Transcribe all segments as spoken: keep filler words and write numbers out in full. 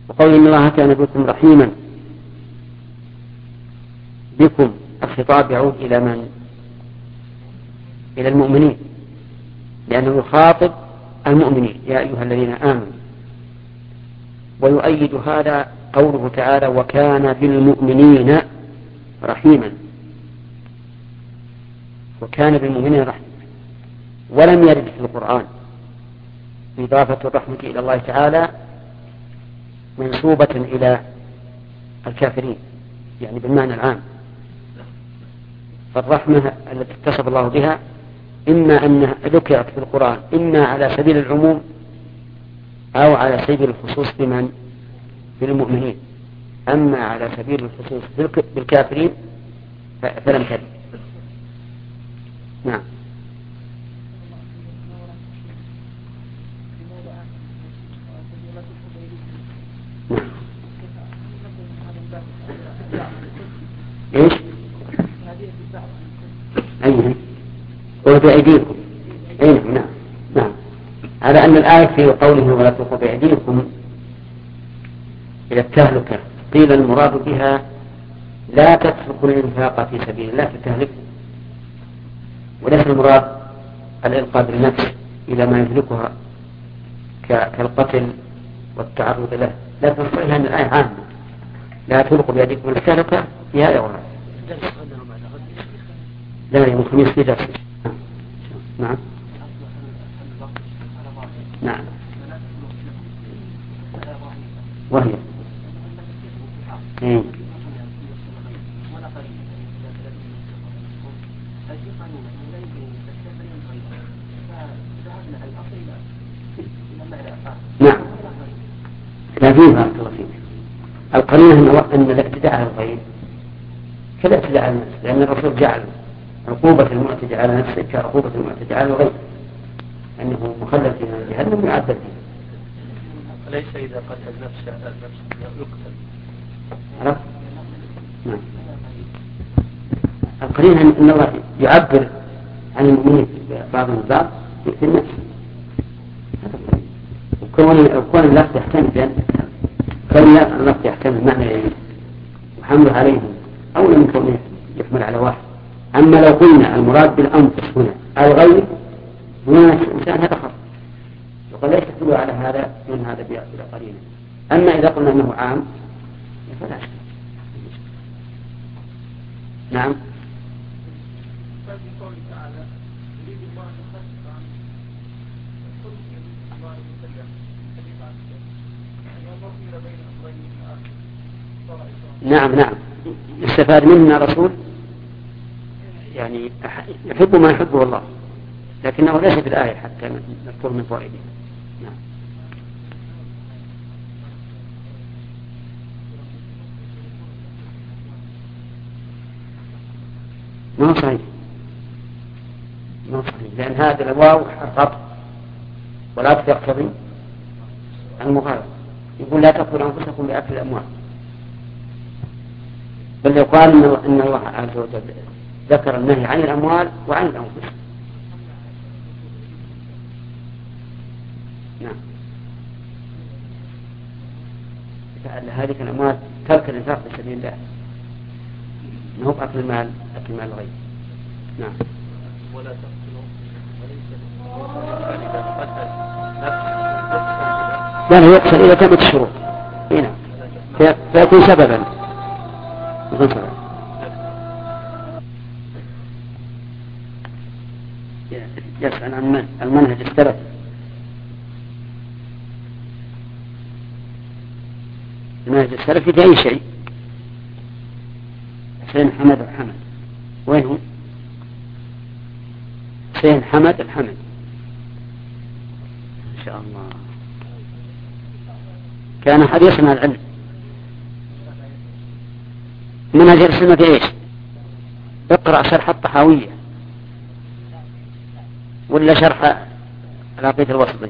وقول إن الله كان بكم رحيما بكم، الخطاب يعود إلى من؟ إلى المؤمنين، لأنه يخاطب المؤمنين يا أيها الذين آمنوا. ويؤيد هذا قوله تعالى وكان بالمؤمنين رحيما، وكان بالمؤمنين رحيما. ولم يرد في القرآن إضافة الرحمة إلى الله تعالى منسوبة إلى الكافرين، يعني بالمعنى العام. فالرحمة التي اتصف الله بها إما أنها ذكرت في القرآن إما على سبيل العموم أو على سبيل الخصوص بمن؟ بالمؤمنين. أما على سبيل الخصوص بالكافرين فلم ترد. نعم. ايش؟ ايوه وبأيديكم. اي نعم نعم. على ان الآية في قوله ولا تلقوا بأيديكم الى التهلكة، قيل المراد بها لا تتركوا الانفاق في سبيل الله فتهلك، وليس المراد الإلقاء بالنفس إلى ما يهلكها كالقتل والتعرض له، لكن صحيح أن الآية عامة لا تلقوا بأيديكم إلى التهلكة في هذا وهذا. لا يوم الخميس في درس. نعم نعم. وهي ايه نعم. لا فيها القرينة أن الاعتداء على الغير كالاعتداء على النفس، لأن الرسول جعل عقوبة المعتدى على نفسه كعقوبة المعتدى على الغير، أنه مخلد في جهنم يعذب فيه. ليس إذا قتل النفس النفس يقتل. عرفت؟ نعم. القرينة أن الله يعبر عن المؤمنين بعضهم البعض في النفس. وكون اللفظ يحتمل بأن كون اللفظ يحتمل معنى وحمله عليهم أو لم يكن يحمل على واحد. أما لو قلنا المراد بالأنفس هنا الغير هنا الإنسان هذا خطأ، وقد لا يحتمل على هذا من هذا بلا قرينة. أما إذا قلنا أنه عام فلا شيء. نعم. نعم نعم. استفاد مننا رسول يعني يحب ما يحبه الله، لكنه ليس في الآية حتى نذكر من فوائده. نعم. ما هو صحيح، ما هو صحيح، لأن هذا الواو الربط ولا تقتضي المغالبة. يقول لا تقتلوا أنفسكم بأكل الأموال، بل يقال إن الله عز وجل ذكر النهي عن الأموال وعن الأنفس. نعم. فعل هذه الأموال ترك الإنفاق في سبيل الله، إنه أكل المال أكل مال الغير. نعم. ولا تقتلوا لا لا يقتل إذا تمت الشروط. هنا فيكون سببا. يسأل عن المنهج السلفي. المنهج السلفي في أي شيء. حسين حمد الحمد وين هو؟ حسين حمد الحمد إن شاء الله كان حريصا على العلم. منهج السنة في إيش؟ اقرأ شرح الطحاوية ولا شرح العقيدة الوسطية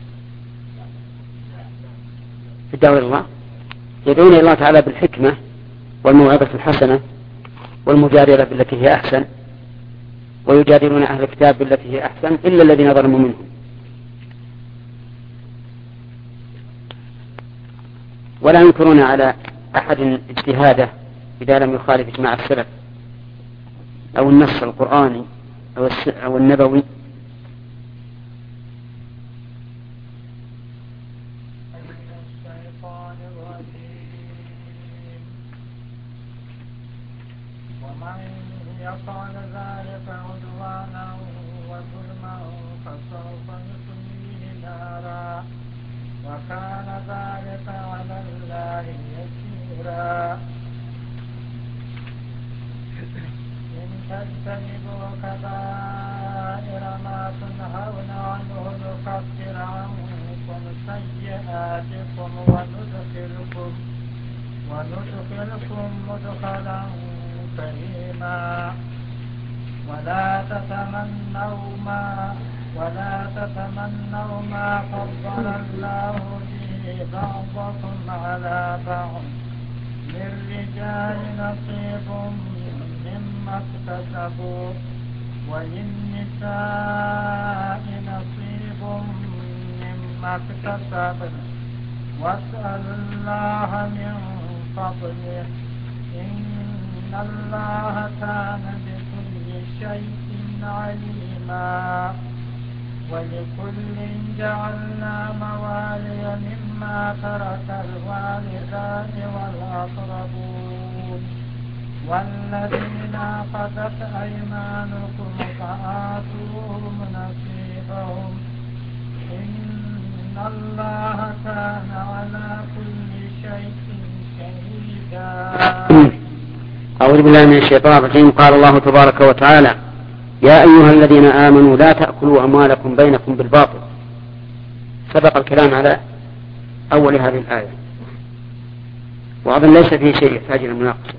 في الدعوة إلى الله. يدعون إلى الله تعالى بالحكمة والموعظة الحسنة والمجادلة بالتي هي أحسن، ويجادلون أهل الكتاب بالتي هي أحسن إلا الذين ظلموا منهم. ولا ينكرون على أحد اجتهاده إذا لم يخالف إجماع السلف أو النص القرآني أو النبوي. يفعل ذلك عدوانا وظلما فسوف نصليه نارا وكان ذلك على الله يسيرا. إن تجتنبوا كبائر ما تنهون عنه نكفر عنكم سيئاتكم وندخلكم وندخلكم مدخلا كريما. ولا تتمنوا ما ولا تتمنوا ما فضل الله به بعضكم على بعض للرجال نصيب مما اكتسبوا وللنساء نصيب مما اكتسبن واسألوا الله من فضله إن الله كان بكل شيء عليما. ولكل جعلنا موالي مما ترك الوالدان والأقربون والذين عقدت أيمانكم فآتوهم نصيبهم إن الله كان على كل شيء شهيدا. أعوذ بالله من الشيطان الرجيم. قال الله تبارك وتعالى: يا أيها الذين آمنوا لا تأكلوا أموالكم بينكم بالباطل. سبق الكلام على أول هذه الآية، وأظن ليس فيه شيء يحتاج إلى المناقشة.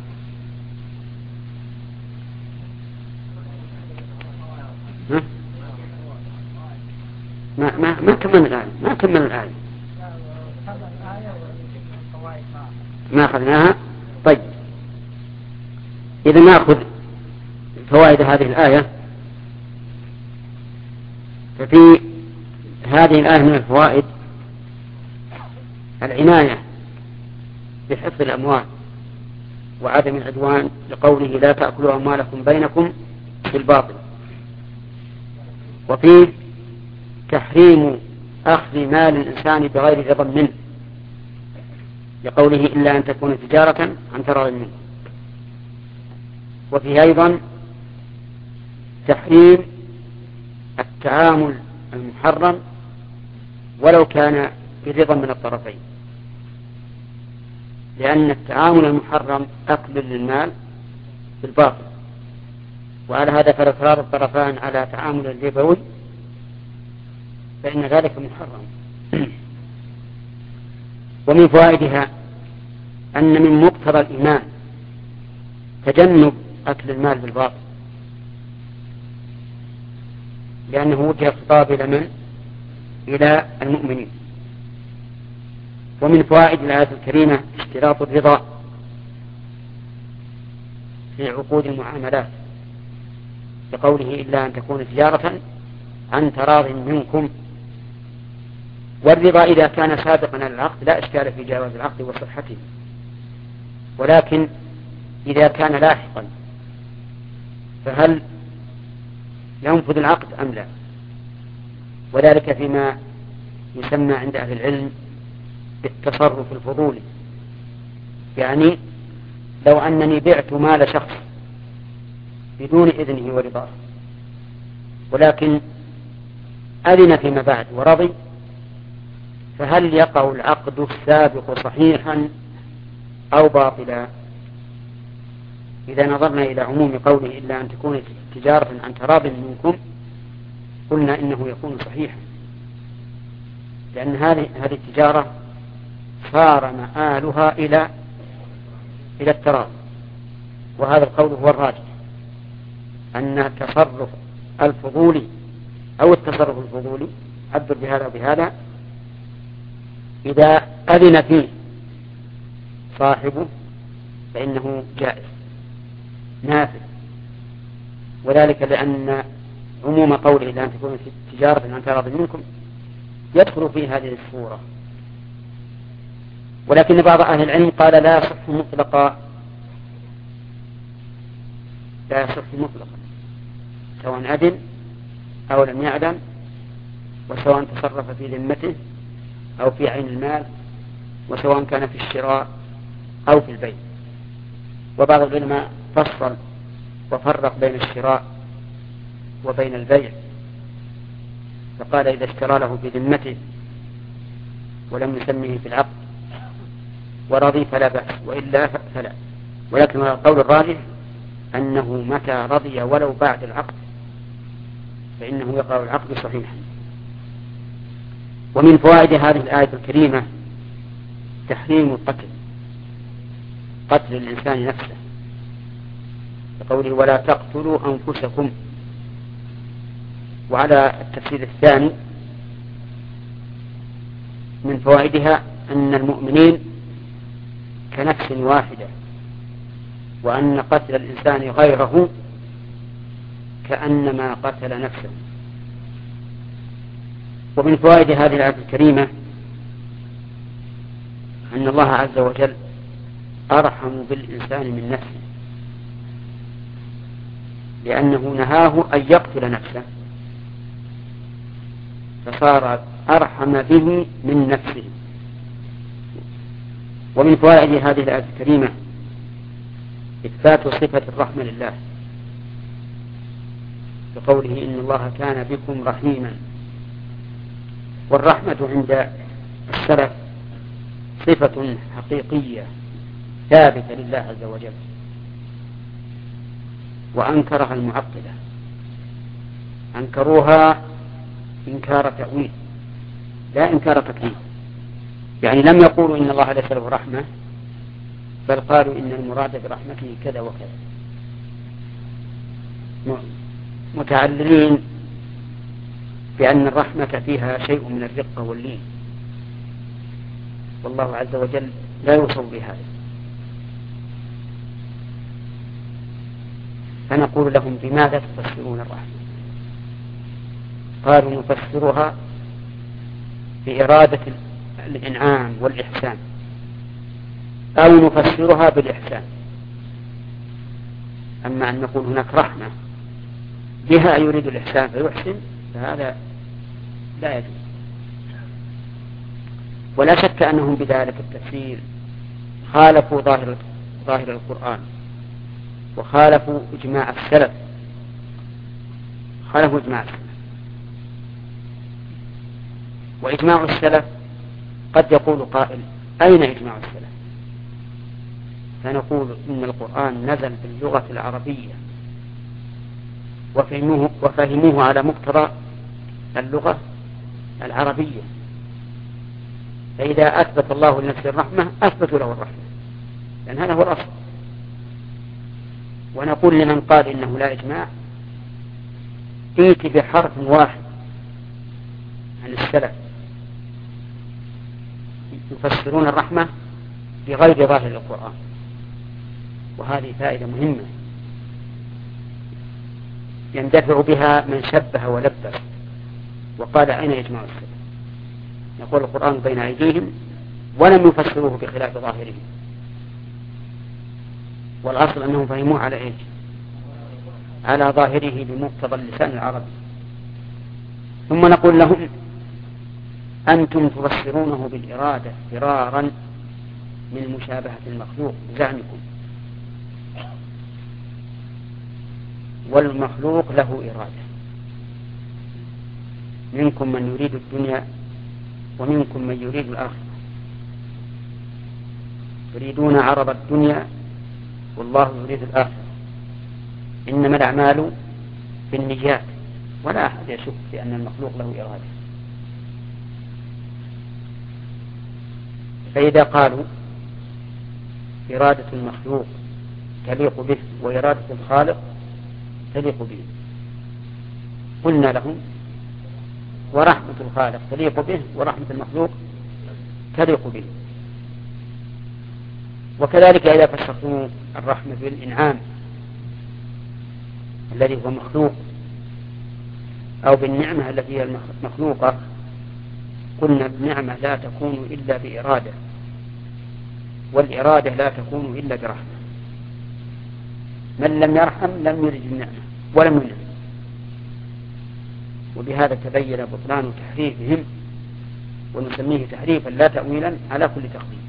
ما ما ما كمل الآية ما كمل الآية ما أخذناها. طيب، إذا نأخذ فوائد هذه الآية. ففي هذه الآية من الفوائد العناية بحفظ الأموال وعدم العدوان، لقوله لا تأكلوا أموالكم بينكم بالباطل. وفيه تحريم أخذ مال الإنسان بغير رضا منه، لقوله إلا أن تكون تجارة عن تراض منه. وفيه أيضا تحريم التعامل المحرم ولو كان برضا من الطرفين، لأن التعامل المحرم أكل للمال بالباطل، وعلى هذا فإصرار الطرفان على تعامل الربوي فإن ذلك محرم. ومن فوائدها أن من مقتضى الإيمان تجنب أكل المال بالباطل، لأنه وجه الخطاب إلى من؟ إلى المؤمنين. ومن فوائد الآية الكريمة اشتراط الرضا في عقود المعاملات، بقوله إلا أن تكون تجارة عن تراض منكم. والرضا إذا كان سابقا على العقد لا إشكال في جواز العقد وصحته، ولكن إذا كان لاحقا فهل ينفذ العقد أم لا؟ وذلك فيما يسمى عند أهل العلم بالتصرف الفضولي. يعني لو أنني بعت مال شخص بدون إذنه ورضاه، ولكن أذن فيما بعد ورضي، فهل يقع العقد السابق صحيحا أو باطلا؟ إذا نظرنا إلى عموم قوله إلا أن تكون تجارة عن تراض منكم، قلنا إنه يكون صحيحا، لأن هذه هذه التجارة صار مآلها إلى إلى التراض. وهذا القول هو الراجح، أن التصرف الفضولي أو التصرف الفضولي عبر بهذا وبهذا إذا أذن فيه صاحبه فإنه جائز نافذ. وذلك لأن عموم قوله إلا أن تكون تجارة عن تراض منكم يدخل في هذه الصورة. ولكن بعض أهل العلم قال لا يصح مطلقا، لا يصح مطلقا، سواء أذن أو لم يعلم، وسواء تصرف في ذمته أو في عين المال، وسواء كان في الشراء أو في البيع. وبعض العلماء فصل وفرق بين الشراء وبين البيع، فقال إذا اشترى له بذمته ولم يسمه في العقد ورضي فلا بأس، وإلا فلا. ولكن القول الراجح أنه متى رضي ولو بعد العقد فإنه يقع العقد صحيحا. ومن فوائد هذه الآية الكريمة تحريم القتل، قتل الإنسان نفسه، بقوله ولا تقتلوا أنفسكم. وعلى التفسير الثاني من فوائدها أن المؤمنين كنفس واحدة، وأن قتل الإنسان غيره كأنما قتل نفسه. ومن فوائد هذه الآية الكريمة أن الله عز وجل أرحم بالإنسان من نفسه، لأنه نهاه أن يقتل نفسه فصار أرحم به من نفسه. ومن فوائد هذه الآية الكريمة إثبات صفة الرحمة لله، بقوله إن الله كان بكم رحيما. والرحمة عند السلف صفة حقيقية ثابتة لله عز وجل، وأنكرها المعطلة، أنكروها إنكار تأويل لا إنكار تكليف. يعني لم يقولوا إن الله ليس له رحمة، بل قالوا إن المراد برحمته كذا وكذا، متعللين بأن الرحمة فيها شيء من الرقة واللين، والله عز وجل لا يوصف بهذا. فنقول لهم بماذا تفسرون الرحمة؟ قالوا نفسرها بإرادة الإنعام والإحسان، أو نفسرها بالإحسان. أما أن نقول هناك رحمة بها يريد الإحسان فيحسن فهذا لا يجوز. ولا شك أنهم بذلك التفسير خالفوا ظاهر ظاهر القرآن، وخالفوا إجماع السلف، خالفوا إجماع السلف. وإجماع السلف قد يقول قائل أين إجماع السلف؟ فنقول إن القرآن نزل باللغة العربية وفهموه, وفهموه على مقتضى اللغة العربية، فإذا أثبت الله لنفسه الرحمة أثبتوا له الرحمة، لأن هذا هو الأصل. ونقول لمن قال إنه لا إجماع ائت بحرف واحد عن السلف يفسرون الرحمة بغير ظاهر القرآن، وهذه فائدة مهمة يندفع بها من شبه ولبس وقال أين إجماع السلف. يقول القرآن بين أيديهم ولم يفسروه بخلاف ظاهره، والأصل أنهم فهموه على إيش؟ على ظاهره بمقتضى اللسان العربي. ثم نقول لهم أنتم تفسرونه بالإرادة فرارا من مشابهة المخلوق بزعمكم، والمخلوق له إرادة، منكم من يريد الدنيا ومنكم من يريد الآخرة، يريدون عرض الدنيا والله يريد الآخرة، إنما الأعمال بالنيات، ولا أحد يشك في أن المخلوق له إرادة. فإذا قالوا إرادة المخلوق تليق به وإرادة الخالق تليق به، قلنا لهم ورحمة الخالق تليق به ورحمة المخلوق تليق به. وكذلك إذا فسرتم الرحمة بالإنعام الذي هو مخلوق أو بالنعمة التي هي مخلوقة، قلنا النعمة لا تكون إلا بإرادة، والإرادة لا تكون إلا برحمة. من لم يرحم لم يرد النعمة ولم ينعم. وبهذا تبين بطلان تحريفهم، ونسميه تحريفا لا تأويلا على كل تقدير.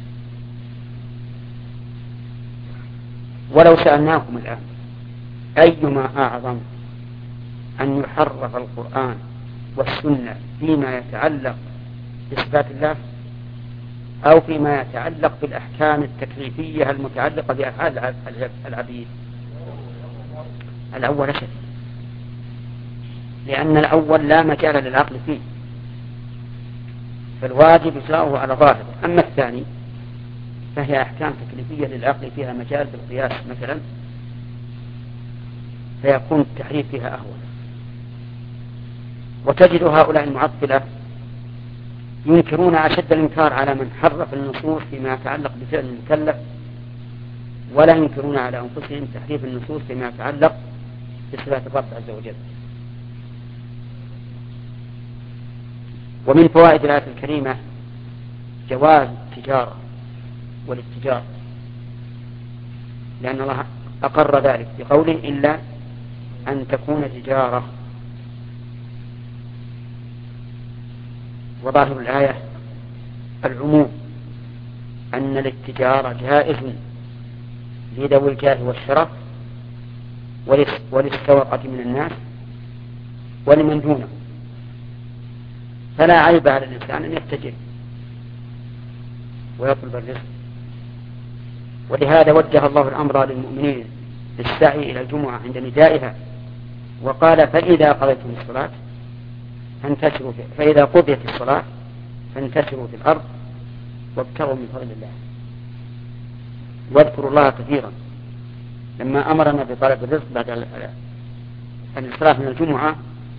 ولو سألناكم الآن أيما أعظم أن يحرف القرآن والسنة فيما يتعلق بصفات الله أو فيما يتعلق بالأحكام التكليفية المتعلقة بأفعال العبيد؟ الأول شك، لأن الأول لا مجال للعقل فيه، فالواجب إجراؤه على ظاهره. أما الثاني فهي أحكام تكليفية للعقل فيها مجال بالقياس مثلا، فيكون التحريف فيها أهون. وتجد هؤلاء المعطلة ينكرون أشد الإنكار على من حرف النصوص فيما يتعلق بفعل المكلف، ولا ينكرون على أنفسهم تحريف النصوص فيما يتعلق بصفات الرب عز وجل. ومن فوائد الآية الكريمة جواز التجارة والاتجار، لأن الله أقر ذلك بقوله إلا أن تكون تجارة. وظاهر الآية العموم، أن الاتجار جائز لذوي الجاه والشرف وللسوقة من الناس ولمن دونه، فلا عيب على الإنسان أن يتجر ويطلب الرزق. ولهذا وجه الله الأمر للمؤمنين بالسعي إلى الجمعة عند ندائها، وقال فإذا قضيتم الصلاة فانتشروا في فإذا قضيت الصلاة فانتشروا في الأرض وابتغوا من فضل الله واذكروا الله كثيرا. لما أمرنا بطلب الرزق بعد الانصراف من الجمعة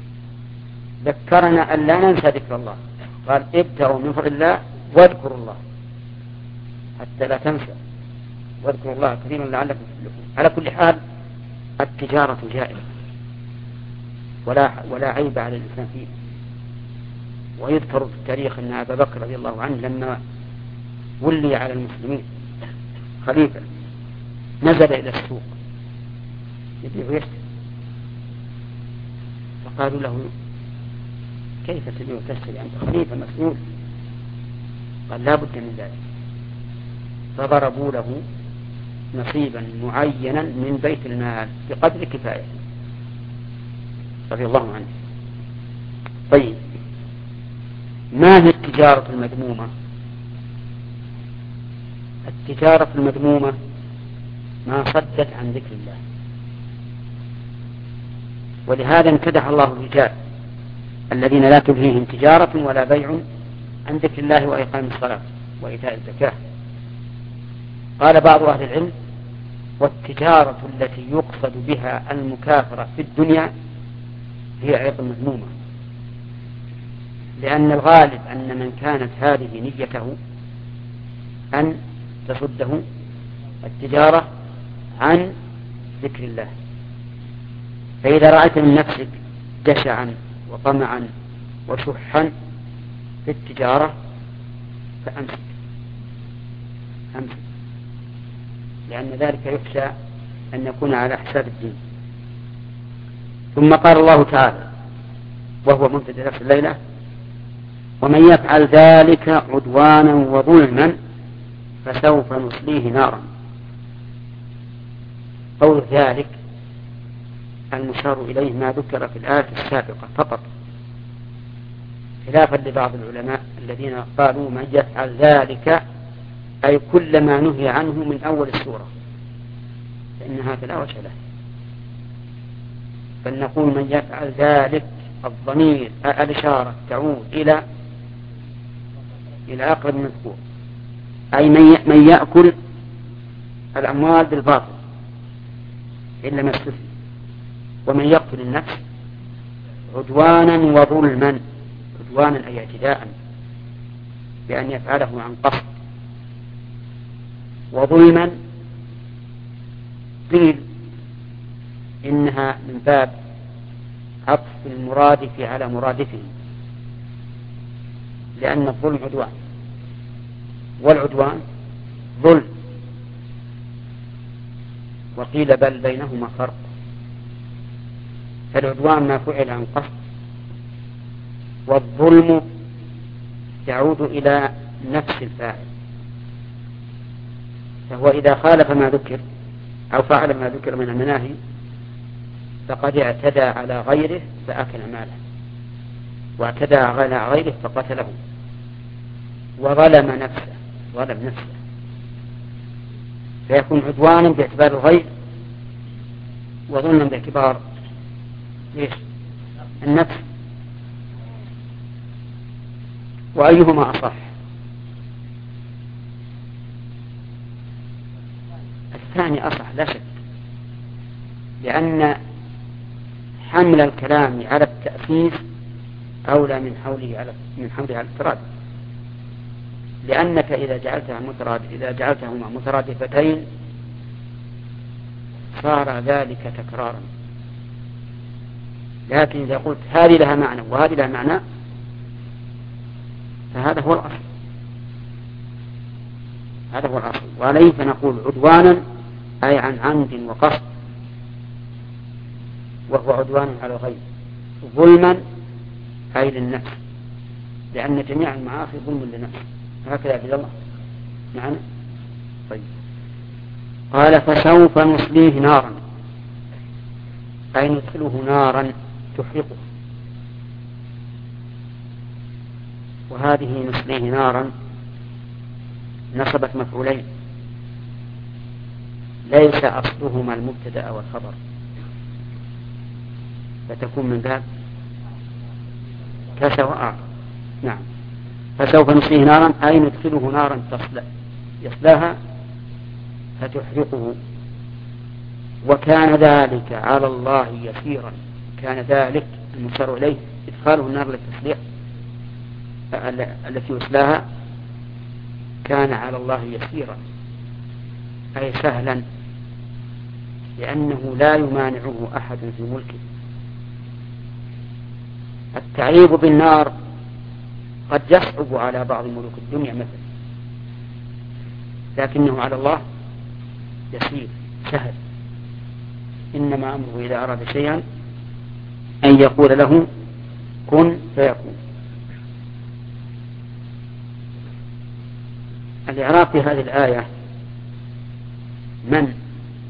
ذكرنا أن لا ننسى ذكر الله، قال ابتغوا من فضل الله واذكروا الله حتى لا تنسى، واذكروا الله كثيرا لعلكم تفلحون. على كل حال التجارة جائزة ولا ولا عيب على الإنسان فيه. ويذكر في التاريخ أن أبا بكر رضي الله عنه لما ولي على المسلمين خليفة نزل إلى السوق يبيع ويشتري، فقالوا له كيف تبيع وتشتري أنت خليفة مسؤول؟ قال لا بد من ذلك، فضربوا له نصيبا معينا من بيت المال بقدر كفاية رضي الله عنه. طيب، ما هي التجارة المذمومة؟ التجارة المذمومة ما صدت عن ذكر الله، ولهذا امتدح الله الرجال الذين لا تلهيهم تجارة ولا بيع عن ذكر الله وإقام الصلاة وإيتاء الزكاة. قال بعض أهل العلم والتجارة التي يقصد بها المكافرة في الدنيا هي أيضا مذمومة، لأن الغالب أن من كانت هذه نيته أن تصده التجارة عن ذكر الله. فإذا رأيت من نفسك جشعا وطمعا وشحا في التجارة فأمسك أمسك، لأن ذلك يخشى أن يكون على حساب الدين. ثم قال الله تعالى وهو مبتدأ نفس الليلة ومن يفعل ذلك عدوانا وظلما فسوف نصليه نارا. قول ذلك المشار إليه ما ذكر في الآية السابقة فقط، خلافا لبعض العلماء الذين قالوا من يفعل ذلك أي كل ما نهي عنه من أول السورة، فإن هذا لا وجه له. بل نقول من يفعل ذلك الضمير الإشارة تعود إلى إلى أقرب مذكور، أي من يأكل الأموال بالباطل إلا ما استثنى، ومن يقتل النفس عدوانا وظلما، عدوانا أي اعتداء بأن يفعله عن قصد، وظلما قيل إنها من باب عطف المرادف على مرادفه، لأن الظلم عدوان، والعدوان ظلم، وقيل بل بينهما فرق. فالعدوان ما فعل عن قصد، والظلم يعود إلى نفس الفاعل، فهو إذا خالف ما ذكر أو فعل ما ذكر من المناهي فقد اعتدى على غيره فأكل ماله، واعتدى على غيره فقتله، وظلم نفسه ظلم نفسه، فيكون عدوانا باعتبار الغير وظلما باعتبار ليش؟ النفس. وأيهما أصح؟ الثاني أصح لا شك، لأن حمل الكلام على التأسيس أولى من حوله على من حمله على التراد، لأنك إذا جعلتها متراد إذا جعلتهما مترادفتين صار ذلك تكرارا، لكن إذا قلت هذه لها معنى وهذه لها معنى فهذا هو الأصل، هذا هو الأصل. وليس نقول عدوانا أي عن عمد وقصد، وهو عدوان على الغير، ظلما أي للنفس، لأن جميع المعاصي ظلم للنفس، هكذا في الله معنا. طيب، قال فسوف نصليه نارا أي ندخله نارا تحرقه، وهذه نصليه نارا نصبت مفعولين ليس أصلهما المبتدأ والخبر، فتكون من باب كسواء. نعم، فسوف نصليه نارا أي ندخله نارا تصلى يصلاها فتحرقه، وكان ذلك على الله يسيرا. كان ذلك المشار إليه إدخاله النار للتصليح التي يصلاها كان على الله يسيرا أي سهلا، لأنه لا يمانعه أحد في ملكه. التعذيب بالنار قد يصعب على بعض ملوك الدنيا مثلا، لكنه على الله يسير سهل. إنما أمره إذا أراد شيئا أن يقول له كن فيكون. الإعراب في هذه الآية من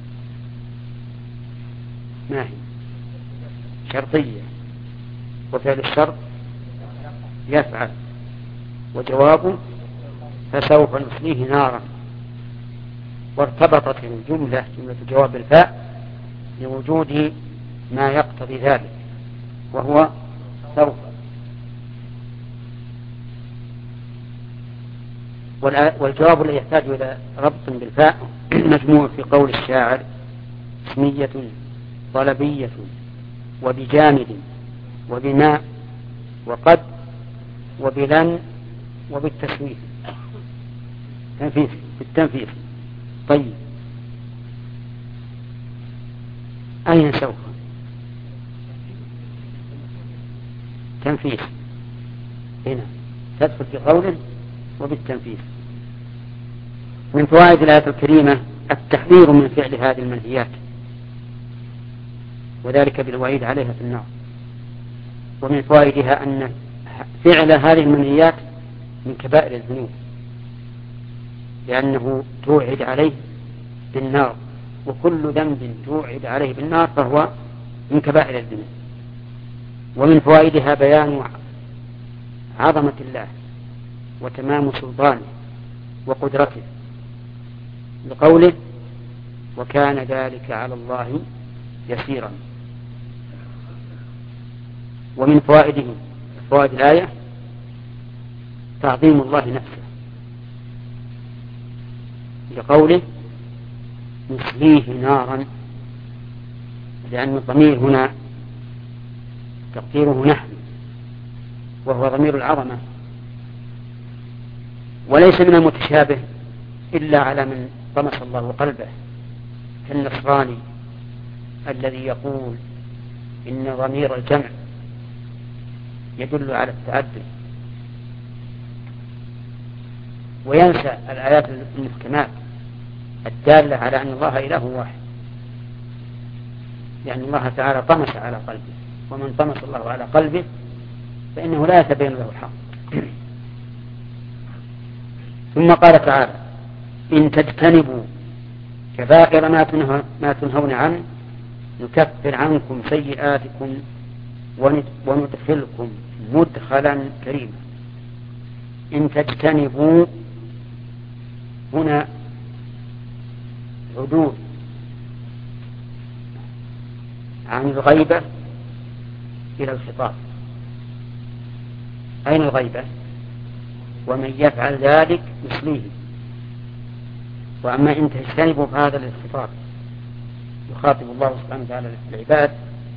ما هي شرطية، وفعل الشرط يفعل، وجوابه فسوف نصليه نارا، وارتبطت الجملة جملة جواب الفاء لوجود ما يقتضي ذلك وهو سوف. والجواب الذي يحتاج إلى ربط بالفاء مجموع في قول الشاعر اسمية طلبية وبجامد وبماء وقد وبلن وبالتسويف تنفيذ بالتنفيذ. طيب، أين سوف؟ تنفيذ هنا تدخل في قوله وبالتنفيذ. من فوائد الآية الكريمة التحذير من فعل هذه المنهيات، وذلك بالوعيد عليها في النار. ومن فوائدها أن فعل هذه المنهيات من كبائر الذنوب، لأنه توعد عليه بالنار، وكل ذنب توعد عليه بالنار فهو من كبائر الذنوب. ومن فوائدها بيان عظمة الله وتمام سلطانه وقدرته لقوله وكان ذلك على الله يسيرا. ومن فوائده فوائد الآية تعظيم الله نفسه لقوله نصليه نارا، لأن الضمير هنا تقديره نحن وهو ضمير العظمة، وليس من المتشابه إلا على من طمس الله قلبه كالنصراني الذي يقول إن ضمير الجمع يدل على التعدد، وينسى الآيات المحكمات الدالة على أن الله إله واحد، لأن الله تعالى طمس على قلبه، ومن طمس الله على قلبه فإنه لا يتبين له الحق. ثم قال تعالى: إن تجتنبوا كبائر ما تنهون عنه نكفر عنكم سيئاتكم وندخلكم مدخلا كريما. إن تجتنبوا هنا عدول عن الغيبة إلى الخطاب. أين الغيبة؟ ومن يفعل ذلك يصليه. وأما إن تجتنبوا فهذا للخطاب، يخاطب الله سبحانه وتعالى العباد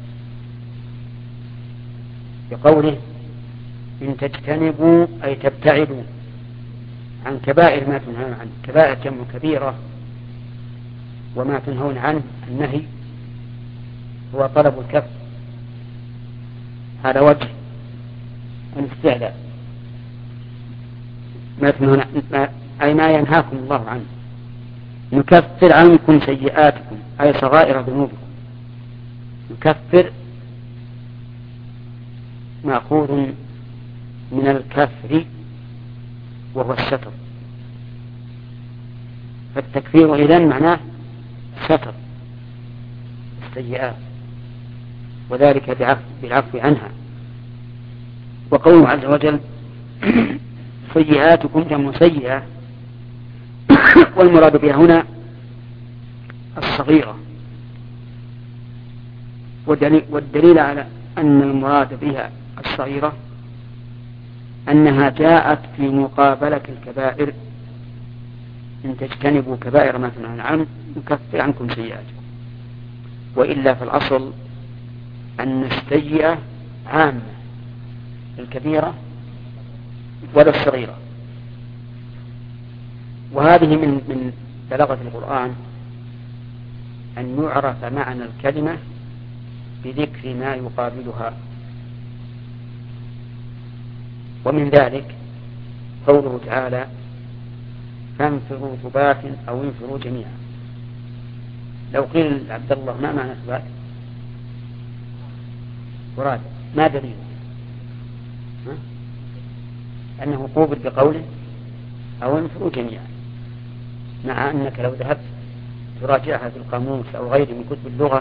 بقوله: إن تجتنبوا أي تبتعدوا عن كبائر ما تنهون عنه. كبائر جمع كبيرة، وما تنهون عنه النهي هو طلب الكف، هذا وجه الاستعلاء. ما تنهون أي ما ينهاكم الله عنه. نكفر عنكم سيئاتكم أي صغائر ذنوبكم. نكفر مأخوذ من الكفر وهو الستر، فالتكفير إذن معناه ستر السيئات، وذلك بالعفو عنها. وقوله عز وجل: سيئاتكم جمع سيئة، والمراد بها هنا الصغيرة. والدليل على أن المراد بها الصغيرة أنها جاءت في مقابلة الكبائر. إن تجتنبوا كبائر ما تنهون عنه نكفر عنكم سيئاتكم. وإلا في الأصل أن السيئة عامة، الكبيرة ولا الصغيرة. وهذه من من بلاغة القرآن أن يعرف معنى الكلمة بذكر ما يقابلها. ومن ذلك قوله تعالى: فانفروا ثبات أو انفروا جميعا. لو قيل عبد الله ما معنى ثبات؟ مراد ما دليل؟ أنه قوبل بقوله أو انفروا جميعا، مع أنك لو ذهبت تراجعها في القاموس أو غيره من كتب اللغة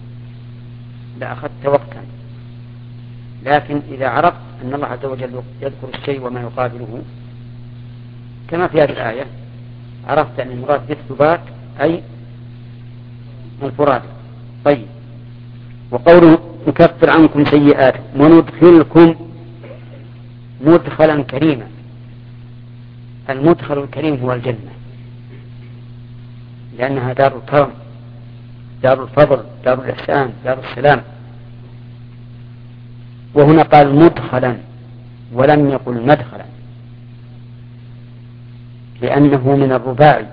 لأخذت وقتا. لكن إذا عرفت أن الله عز وجل يذكر الشيء وما يقابله كما في هذه الآية، عرفت أن المراد بالثبات أي الفراد. طيب، وقوله: نكفر عنكم سيئاتكم وندخلكم مدخلا كريما. المدخل الكريم هو الجنة، لأنها دار الكرم، دار الفضل، دار الإحسان، دار السلام. وهنا قال مدخلا ولم يقل مدخلا، لأنه من الرباعي،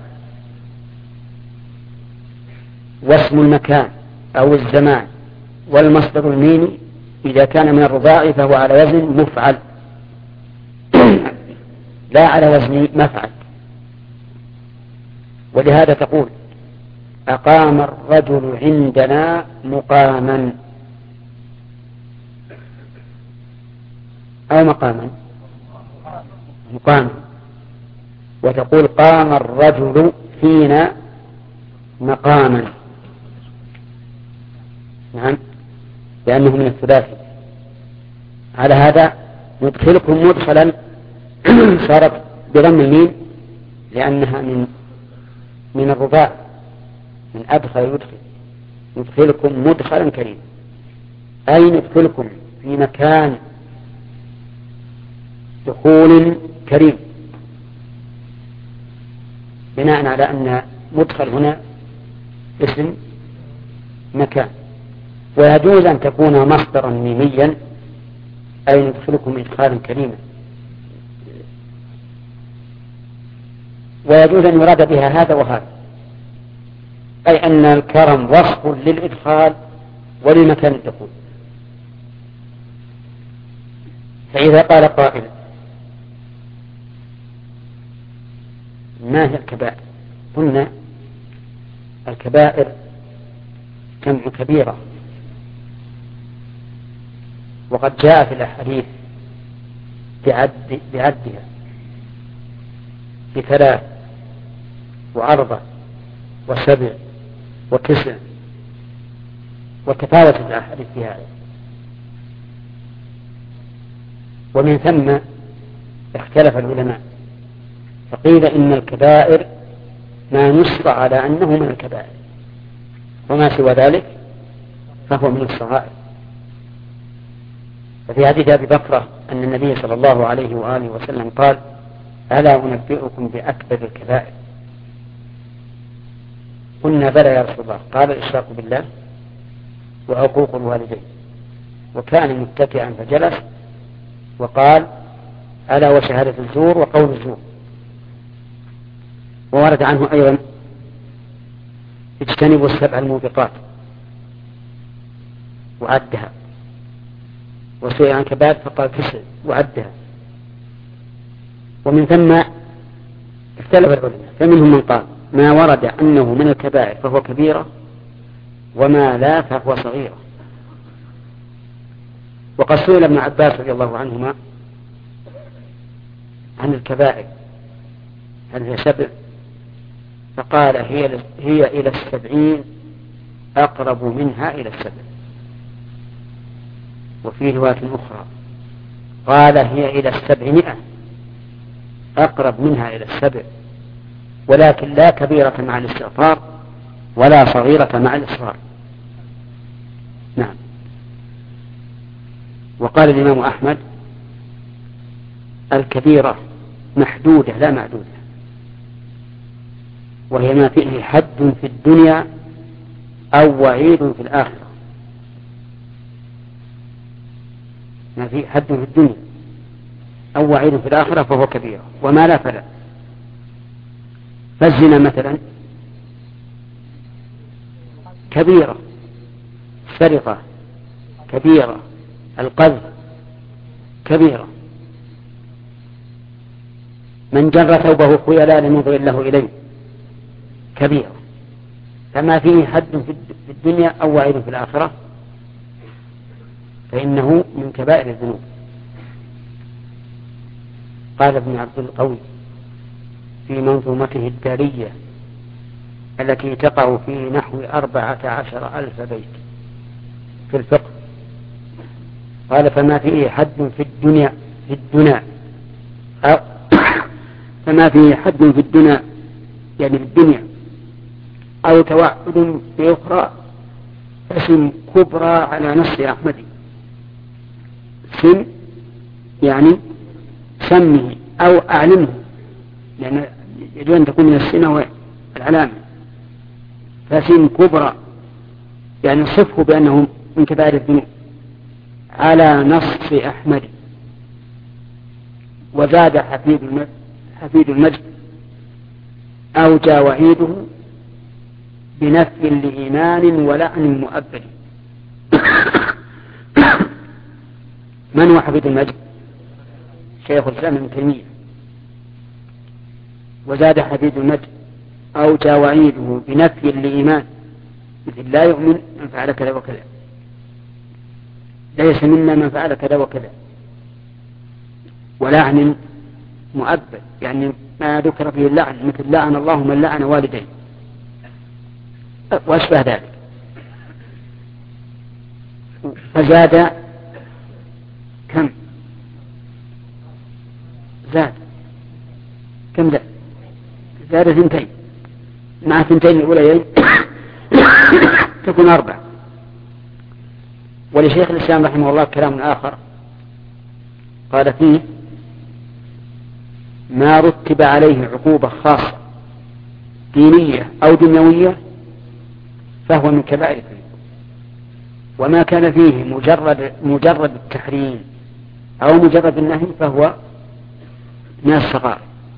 واسم المكان أو الزمان والمصدر الميمي إذا كان من الرباعي فهو على وزن مفعل لا على وزن مفعل. ولهذا تقول: أقام الرجل عندنا مقاما أو مقاما مقاما. وتقول: قام الرجل فينا مقاما. نعم، لأنه من الثلاثي. على هذا ندخلكم مدخلا صارت بضم الميم لأنها من من الرباع، من أدخل يدخل. ندخلكم مدخلا كريما أي ندخلكم في مكان دخول كريم، بناء على أن مدخل هنا اسم مكان. ويجوز أن تكون مصدرا ميميا أي ندخلكم إدخالا كريما. ويجوز أن يراد بها هذا وهذا، أي أن الكرم وصف للإدخال ولمكان الدخول. فإذا قال قائل: ما هي الكبائر؟ قلنا الكبائر جمع كبيرة، وقد جاء في الأحاديث بعد بعدها بثلاث وأربع وسبع وتسع، وتفاوتت الأحاديث في هذا. ومن ثم اختلف العلماء، فقيل إن الكبائر ما نص على أنه من الكبائر، وما سوى ذلك فهو من الصغائر. ففي حديث أبي بكر أن النبي صلى الله عليه وآله وسلم قال: ألا أنبئكم بأكبر الكبائر؟ قلنا: بلى يا رسول الله. قال: الإشراك بالله وعقوق الوالدين. وكان متكئا فجلس وقال: ألا وشهادة الزور وقول الزور. وورد عنه أيضا: اجتنبوا السبع الموبقات وعدها. وسئل عن كبائر فقال: تسع وعدها. ومن ثم اختلف العلماء، فمنهم من قال: ما ورد أنه من الكبائر فهو كبيرة، وما لا فهو صغيرة. وقد سئل ابن عباس رضي الله عنهما عن الكبائر هل هي سبع؟ فقال: هي, هي إلى السبعين أقرب منها إلى السبع. وفي رواية أخرى قال: هي إلى السبعمائة أقرب منها إلى السبع، ولكن لا كبيرة مع الاستغفار ولا صغيرة مع الإصرار. نعم. وقال الإمام أحمد: الكبيرة محدودة لا معدودة، وهي ما فيه حد في الدنيا أو وعيد في الآخرة. ما فيه حد في الدنيا أو وعيد في الآخرة فهو كبيرة، وما لا فلا. فالزنا مثلا كبيرة، السرقة كبيرة، القذف كبيرة، من جر ثوبه خيلاء لنظر الله إليه كبيرة. فما فيه حد في الدنيا أو وعيد في الآخرة فإنه من كبائر الذنوب. قال ابن عبد القوي في منظومته الدارية التي تقع في نحو أربعة عشر ألف بيت في الفقه، قال: فما فيه حد في الدنيا في الدنيا أو فما فيه حد في الدنيا يعني في الدنيا أو توعد في أخرى فسم كبرى على نص أحمد. سم يعني سمه أو أعلمه، لأن يجب أن تكون من السنة والعلامة. فسم كبرى يعني صفه بأنه من كبائر الذنوب على نص أحمد. وزاد حفيد المجد, حفيد المجد أوجى وعيده بنفي لإيمان ولعن مؤبد. من هو حفيد المجد؟ شيخ الإسلام ابن تيمية. وزاد حفيد المجد أوجى وعيده بنفي لإيمان، مثل لا يؤمن من فعل كذا وكذا، ليس منا من فعل كذا وكذا. ولعن مؤبد يعني ما ذكر فيه اللعن، مثل لعن الله من لعن والديه وأشبه ذلك. فزاد كم؟ زاد كم زاد؟ زاد ثنتين، مع ثنتين الأوليين تكون أربع. ولشيخ الإسلام رحمه الله كلام آخر قال فيه: ما رتب عليه عقوبة خاصة دينية أو دنيوية فهو من كبائر الذنوب، وما كان فيه مجرد مجرد التحريم أو مجرد النهي فهو من الصغائر.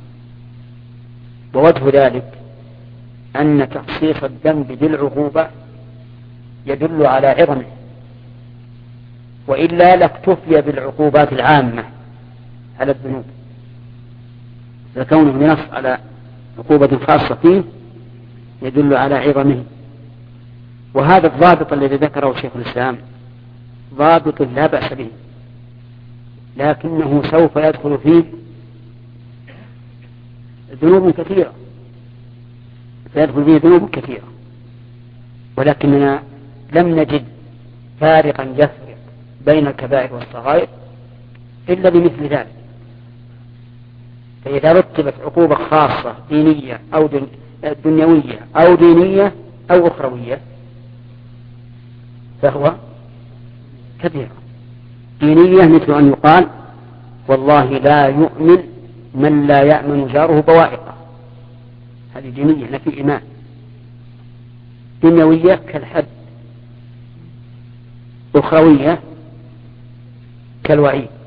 ووجه ذلك أن تخصيص الذنب بالعقوبة يدل على عظمه، وإلا لاكتفي بالعقوبات العامة على الذنوب، فكونه ينص على عقوبة خاصة فيه يدل على عظمه. وهذا الضابط الذي ذكره شيخ الإسلام ضابط لا بأس به، لكنه سوف يدخل فيه ذنوب كثيرة سيدخل فيه ذنوب كثيرة، ولكننا لم نجد فارقا يفرق بين الكبائر والصغائر إلا بمثل ذلك. فإذا رتبت عقوبة خاصة دينية أو دنيوية أو دينية أو أخروية فهو كبيرة. دينية مثل أن يقال والله لا يؤمن من لا يأمن جاره بوائقه، هذه دينية نفي إيمان. دنيوية كالحد، أخروية كالوعيد،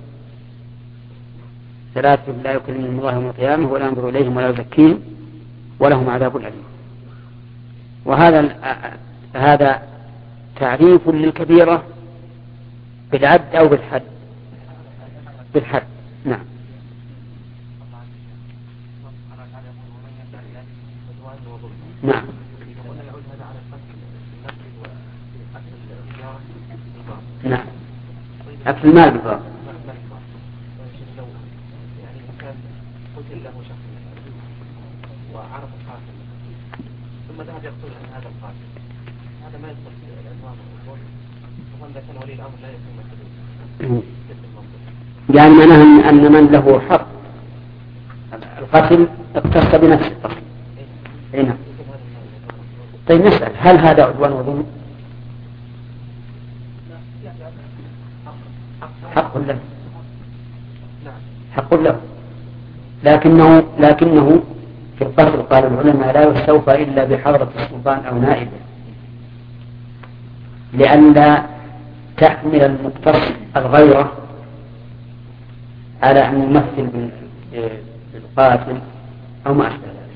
ثلاثة لا يكلمهم الله يوم القيامة ولا ينظر إليهم ولا يزكيهم ولهم عذاب أليم. وهذا هذا تعريف للكبيرة بالعد أو بالحد. بالحد نعم. نعم نعم أكل المال بالضبط. يعني كان قتل له شخص وعرف القاتل ثم ذهب يقتل هذا القاتل، هذا ما يدخل في العنوان والقول، ومن كان ولي الأمر لا يكون مسؤولا. يعني معناه أن من له حق القتل اقتص بنفس القتل. نعم. طيب نسأل هل هذا عدوان وظلم؟ حق له، حق له، لكنه لكنه في القتل قال العلماء لا يستوفى إلا بحضرة السلطان أو نائبه، لئلا تحمل المقتص الغيرة على أن يمثل بالقاتل أو ما أشبه ذلك.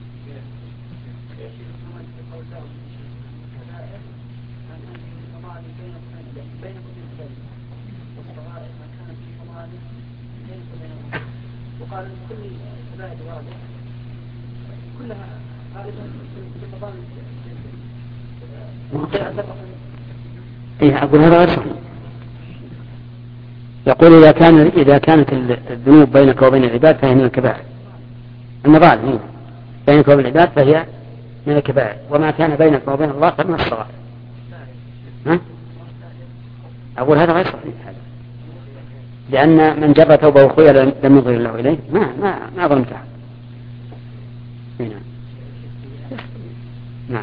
وقال ان كل الكبائر واضح كلها غالبا في النظام. إيه أقول هذا غير صحيح. يقول إذا كان إذا كانت الذنوب بينك وبين العباد فهي من الكبائر. المظالم بينك وبين العباد فهي من الكبائر، وما كان بينك وبين الله فمن الصغائر. ها؟ أقول هذا غير صحيح هذا، لأن من جر توبه وخير لم ينظر الله إليه ما ما ما ظلمت أحد. نعم نعم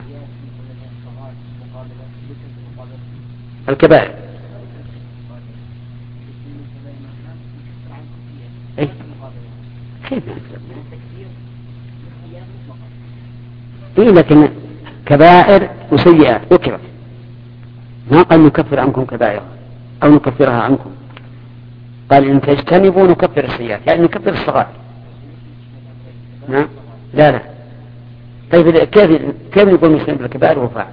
الكبائر. إيه إيه لكن كبائر وسيئات ذكرت، ما قال نكفر عنكم كبائر أو نكفرها عنكم، قال إن تجتنبوا نكفر السيئات، يعني نكفر الصغائر. نعم لا لا. طيب كيف كيف يقول نجتنب الكبائر وفاعل؟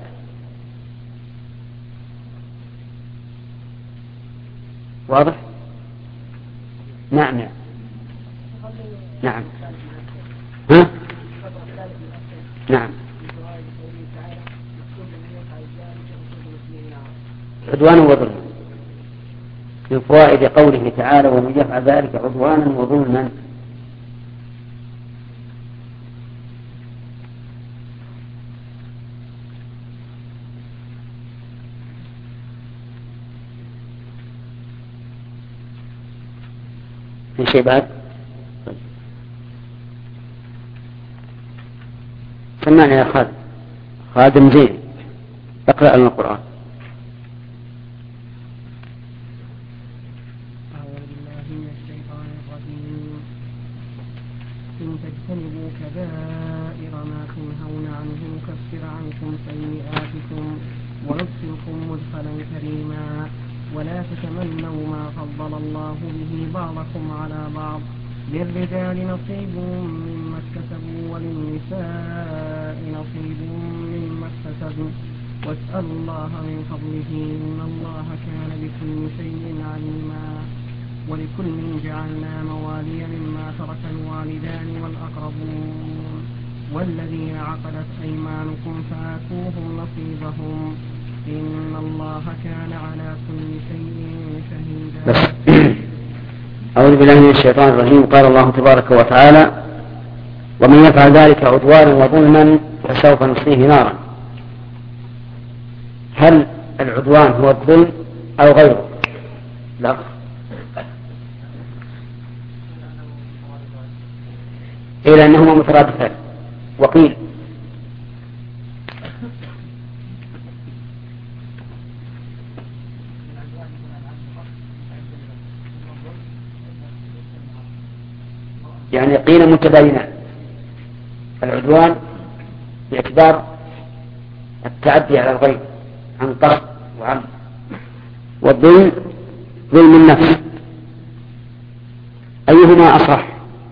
واضح؟ نعم نعم نعم ها؟ نعم عدوان وظلم. من فوائد قوله تعالى ومن يفعل ذلك عدوانا وظلما. في شيء بعد؟ سمعنا يا خالد خادم زين اقرأ لنا القرآن. إن تجتنبوا كبائر ما تنهون عنه نكفر عنكم سيئاتكم وندخلكم مدخلا كريما ولا تتمنوا ما فضل الله به بعضكم على بعض للرجال نصيب مما اكتسبوا وللنساء نصيب مما اكتسبوا واسألوا الله من فضله إن الله كان بكل شيء عليما ولكل جعلنا موالي مما ترك الوالدان والأقربون والذين عقدت أيمانكم فآتوهم نصيبهم إن الله كان على كل شيء شهيدا. أعوذ بالله من الشيطان الرجيم. قال الله تبارك وتعالى: ومن يفعل ذلك عدوانا وظلما فسوف نصليه نارا. هل العدوان هو الظلم أو غيره؟ لا، إلا أنهما مترادفان. وقيل يعني قيل متباينان. العدوان باعتبار التعدي على الغير عن قصد وعمد، والظلم ظلم النفس. أيهما أصح،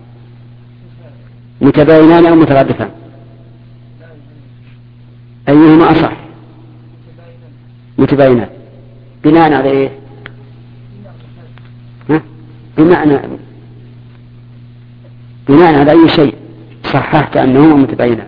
متباينان أو مترادفان؟ أيهما أصح؟ متباينان. بناء على إيه؟ ها؟ بمعنى بناء على أي شيء صححت أنهما متباينان؟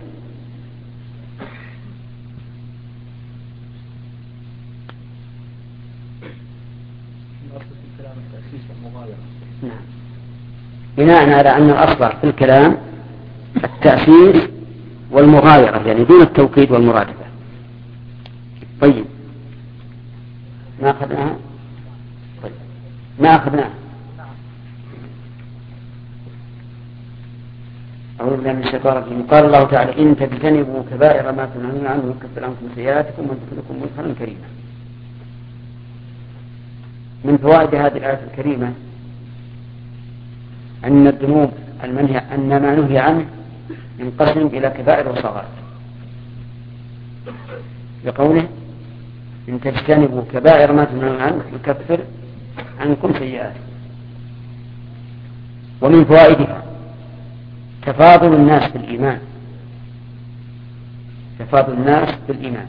نعم. بناء على أن الأصل في الكلام التأسيس والمغايرة، يعني دون التوكيد والمرادفة. طيب، ما أخذناها؟ طيب. ما أخذناها. أعوذ بالله من الشيطان الرجيم. قال الله تعالى: إن تجتنبوا كبائر ما تنهون عنه يكفر عنكم سيئاتكم ويدخلكم مدخلا كريما. من فوائد هذه الآية الكريمة أن الذنوب المنهي أن ما نهي عنه ينقسم إلى كبائر وصغائر، بقوله: إن تجتنبوا كبائر ما تنهون عنه يكفر عنكم سيئاتكم. ومن فوائدها تفاضل الناس بالإيمان، تفاضل الناس بالإيمان.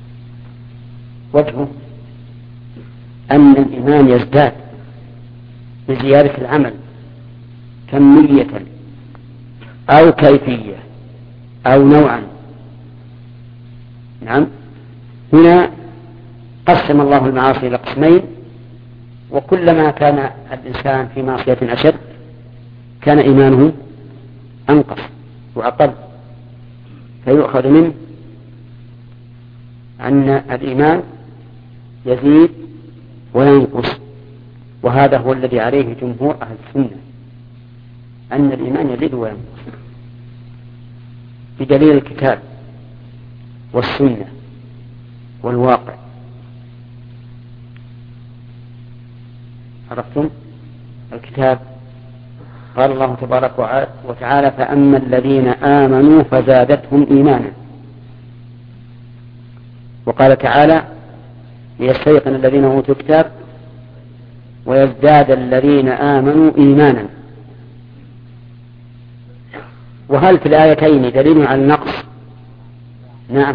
وجهه أن الإيمان يزداد بزيادة العمل كمية أو كيفية أو نوعا. نعم، هنا قسم الله المعاصي إلى قسمين، وكلما كان الإنسان في معصية أشد كان إيمانه أنقص وأقل، فيؤخذ منه أن الإيمان يزيد وينقص. وهذا هو الذي عليه جمهور أهل السنة، أن الإيمان يزيد وينقص بدليل الكتاب والسنة والواقع. عرفتم؟ الكتاب قال الله تبارك وتعالى: فأما الذين آمنوا فزادتهم إيمانا. وقال تعالى: ليستيقن الذين أوتوا الكتاب ويزداد الذين آمنوا إيمانا. وهل في الآيتين دليل على النقص؟ نعم،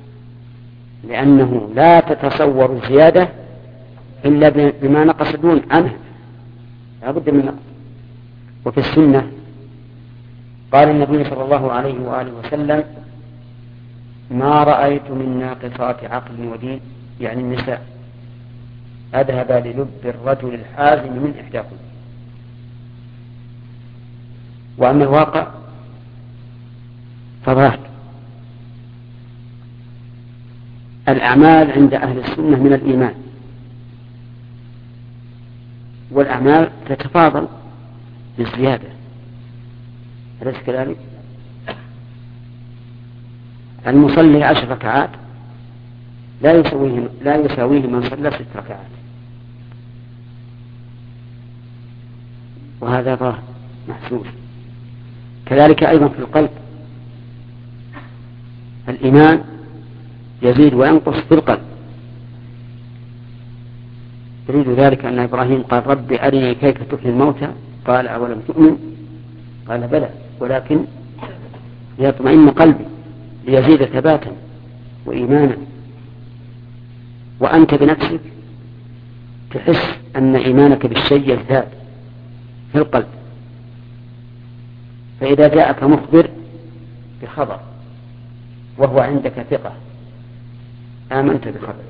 لأنه لا تتصور الزيادة إلا بما نقص دون عنه، لا بد من نقص. وفي السنة قال النبي صلى الله عليه وآله وسلم: ما رأيت من ناقصات عقل ودين، يعني النساء، أذهب للب الرجل الحازم من إحداكم. وأما الواقع فظاهر الأعمال عند أهل السنة من الإيمان، والأعمال تتفاضل بالزيادة، أليس كذلك؟ المصلي عشر ركعات لا يساويه لا يساويه من صلى ست ركعات، وهذا ظاهر محسوس. كذلك أيضا في القلب الإيمان يزيد وينقص في القلب. يريد ذلك أن إبراهيم قال: رب أرني كيف تحيي الموتى، قال: أولم تؤمن؟ قال: بلى ولكن ليطمئن قلبي ليزيد ثباتا وإيمانا. وأنت بنفسك تحس أن إيمانك بالشيء يزداد في القلب، فإذا جاءك مخبر بخبر وهو عندك ثقة آمنت بخبره،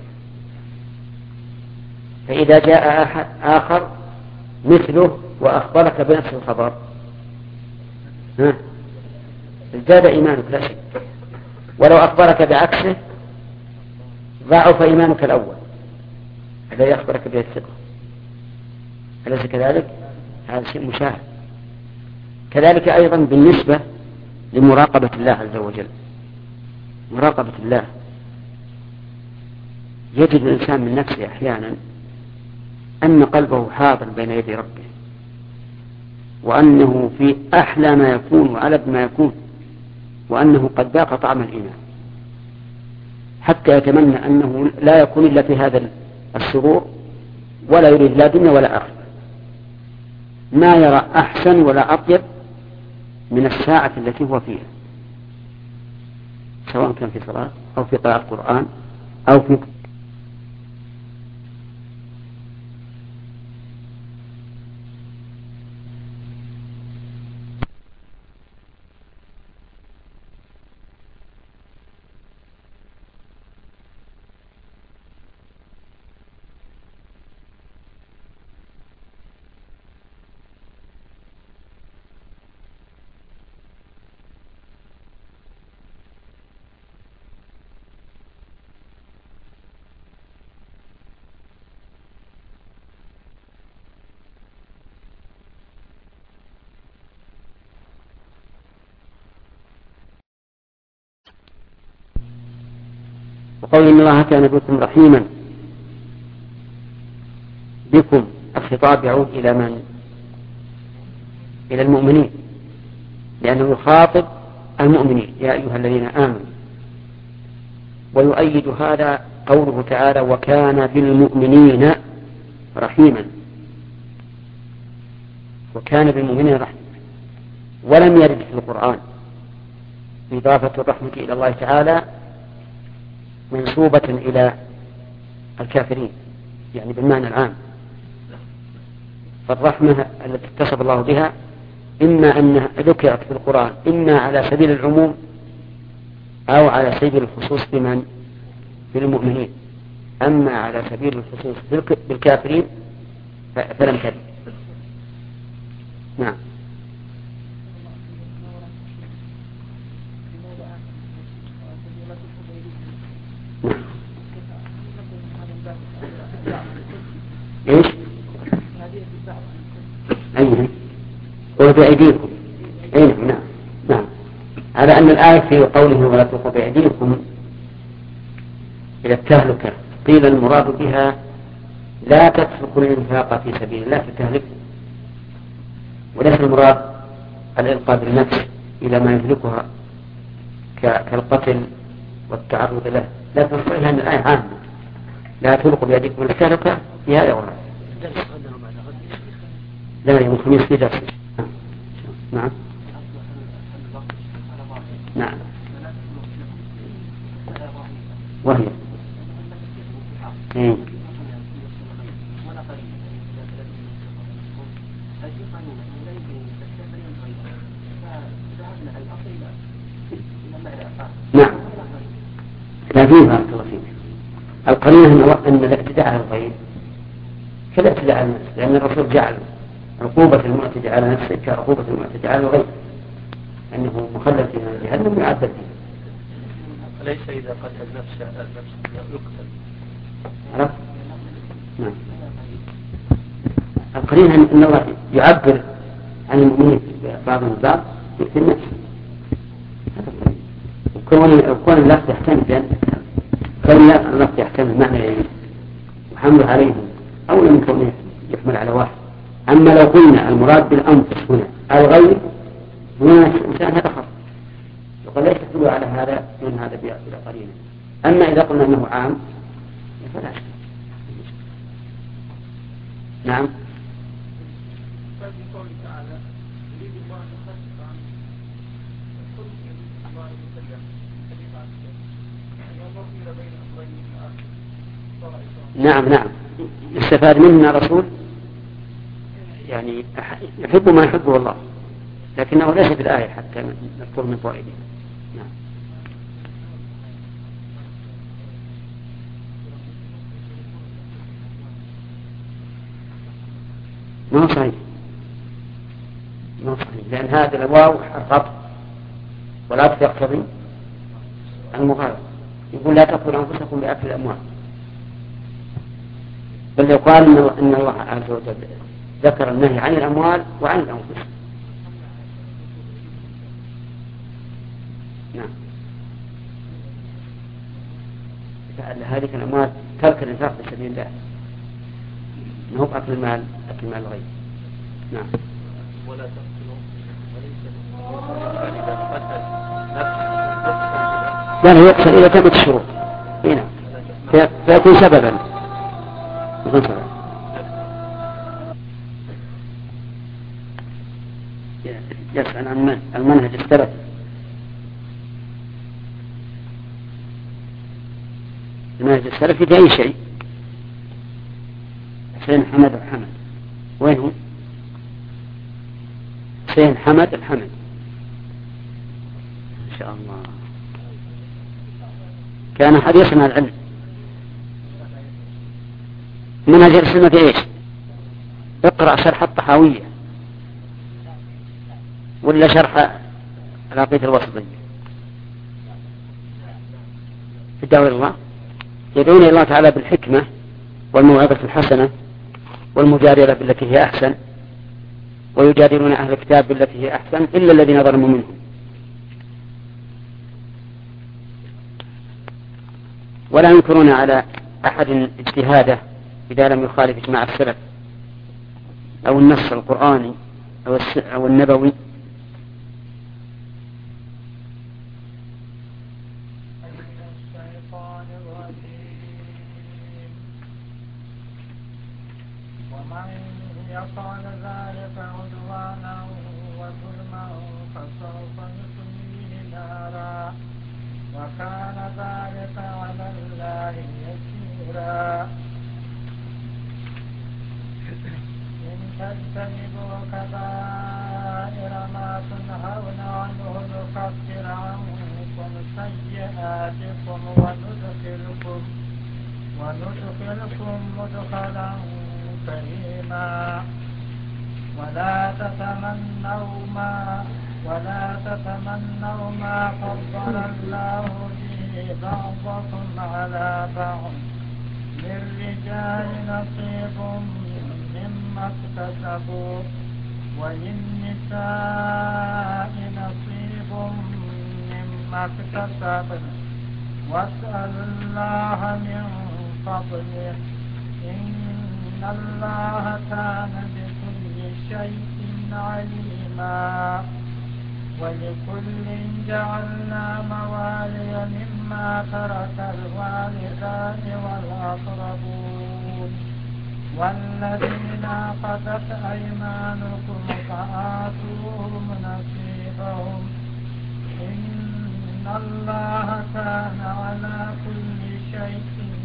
فإذا جاء أحد آخر مثله وأخبرك بنفس الخبر ازداد إيمانك لا شك، ولو أخبرك بعكسه ضعف إيمانك الأول الذي يخبرك به الثقة، أليس كذلك؟ هذا شيء مشاهد. كذلك أيضا بالنسبة لمراقبة الله عز وجل، مراقبة الله يجد الإنسان من نفسه أحيانا أن قلبه حاضر بين يدي ربه، وأنه في أحلى ما يكون وألذ ما يكون، وأنه قد ذاق طعم الإيمان، حتى يتمنى أنه لا يكون إلا في هذا السرور، ولا يريد لا دنيا ولا آخرة، ما يرى أحسن ولا أطيب من الساعة التي هو فيها، سواء كان في صلاة أو في قراءة القرآن أو في وقول إن الله كان بكم رحيما. بكم الخطاب يعود إلى من؟ إلى المؤمنين، لأنه يخاطب المؤمنين يا أيها الذين آمنوا. ويؤيد هذا قوله تعالى وكان بالمؤمنين رحيما، وكان بالمؤمنين رحيما. ولم يرد في القرآن إضافة الرحمة إلى الله تعالى منسوبة إلى الكافرين، يعني بالمعنى العام. فالرحمة التي اتصف الله بها إما أنها ذكرت في القرآن إما على سبيل العموم أو على سبيل الخصوص بمن؟ بالمؤمنين. أما على سبيل الخصوص بالكافرين فلم ترد. نعم. ايش؟ ايها وبأيديكم. اي نعم نعم. على ان الآية في قوله ولا تلقوا بأيديكم الى التهلكة، قيل المراد بها لا تتركوا الانفاق في سبيل الله فتهلكوا، وليس المراد الإلقاء بالنفس إلى ما يهلكها كالقتل والتعرض له، لكن صحيح أن الآية عامة لا تلقوا بأيديكم التهلكة في هذا ولا لا يوم الخميس في درس. نعم نعم. وهي ايه نعم. لا فيه بارك الله فيك. القرينة أن الاعتداء على الغير كالاعتداء على النفس، لأن الرسول جعل عقوبة المعتدي على نفسه كعقوبة المعتدي على الغير، أنه مخلد في جهنم ويعذب فيه. ليس إذا قتل نفسه النفس يقتل. عرفت؟ نعم. القرينة أن الله يعبر عن المؤمنين بعضهم البعض يقتل النفس. وكون اللفظ يحتمل لأن كون اللفظ يحتمل معنى يمين وحمله عليهم أو من كونه يحمل على واحد. أما لو قلنا المراد بالأنفس هنا الغير هنا الإنسان هذا خطأ، وقد لا يشتغل على هذا من هذا بلا قرينة. أما إذا قلنا أنه عام فلا شيء. نعم. نعم نعم. استفاد منه الرسول يعني يحب ما يحبه الله، لكنه ليس في الآية حتى نذكر من فوائده. نعم. ما صحيح ما صحيح لأن هذا الواو حرف ولا تقتضي المغالبة. يقول لا تقتلوا أنفسكم بأكل الأموال، بل يقال إن الله عز وجل ذكر النهي عن الأموال وعن الأنفس. نعم. هذه الأموال ترك الإنفاق في سبيل الله، إنه أكل المال أكل مال الغير. نعم. ولا تقتلوا لا لا يقتل إذا تمت الشروط. هنا فيكون سببا. يكون سببا. يسأل عن من المنهج السلفي. المنهج السلفي في أي شيء. حسين حمد الحمد وين هو؟ حسين حمد الحمد إن شاء الله كان حريصا على العلم. منهج السنة في إيش؟ اقرأ شرح الطحاوية ولا شرح العقيدة الوسطية في دعوة الله. يدعون إلى الله تعالى بالحكمة والموعظة الحسنة والمجادلة بالتي هي أحسن، ويجادلون أهل الكتاب بالتي هي أحسن إلا الذين ظلموا منهم. ولا ينكرون على أحد اجتهاده إذا لم يخالف إجماع السلف أو النص القرآني أو النبوي. يفعل ذلك عدوانا وظلما فسوف نصليه نارا وكان ذلك على الله يسيرا. إن تجتنبوا كبائر ما تنهون عنه نكفر عنكم سيئاتكم وندخلكم وندخلكم مدخلا كريما. ولا تتمنوا ما ولا تتمنوا ما فضل الله به بعضكم على بعض، للرجال نصيب مما اكتسبوا وللنساء نصيب مما اكتسبن واسألوا الله من فضله إن الله كان بكل شيء عليما. ولكل جعلنا موالي مما ترك الوالدان والأقربون والذين عقدت أيمانكم فآتوهم نصيبهم إن الله كان على كل شيء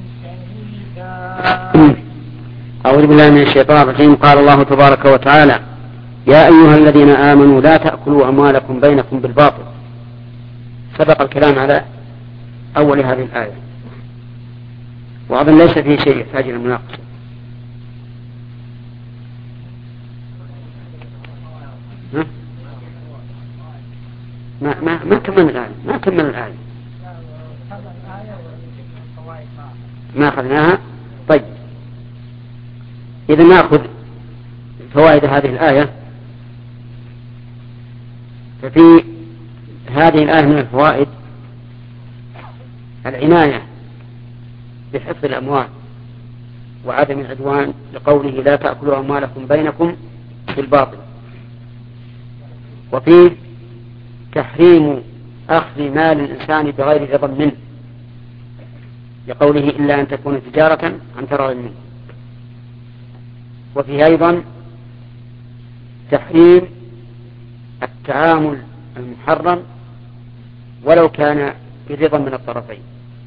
شهيدا. أعوذ بالله من الشيطان الرجيم. قال الله تبارك وتعالى: يا أيها الذين آمنوا لا تأكلوا أموالكم بينكم بالباطل. سبق الكلام على أول هذه الآية، وأظن ليس فيه شيء يحتاج إلى المناقشة. ما ما ما كمل الآية ما كمل الآية ما أخذناها. طيب إذا نأخذ فوائد هذه الآية. ففي هذه الآية من الفوائد العناية بحفظ الأموال وعدم العدوان، لقوله لا تأكلوا أموالكم بينكم بالباطل. وفيه تحريم أخذ مال الإنسان بغير رضا منه، لقوله إلا أن تكون تجارة عن تراض منه. وفيه أيضا تحريم التعامل المحرم ولو كان برضا من الطرفين،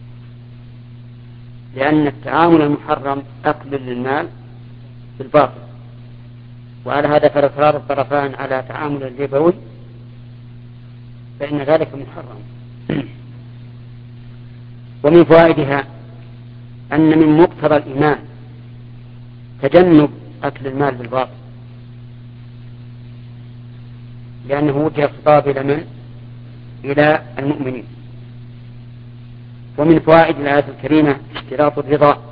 لأن التعامل المحرم أكل للمال بالباطل، وعلى هذا فإصرار الطرفان على تعامل الربوي فإن ذلك محرم ومن فوائدها أن من مقتضى الإيمان تجنب أكل المال بالباطل، لأنه وجه الخطاب إلى من؟ إلى المؤمنين. ومن فوائد الآية الكريمة اشتراط الرضا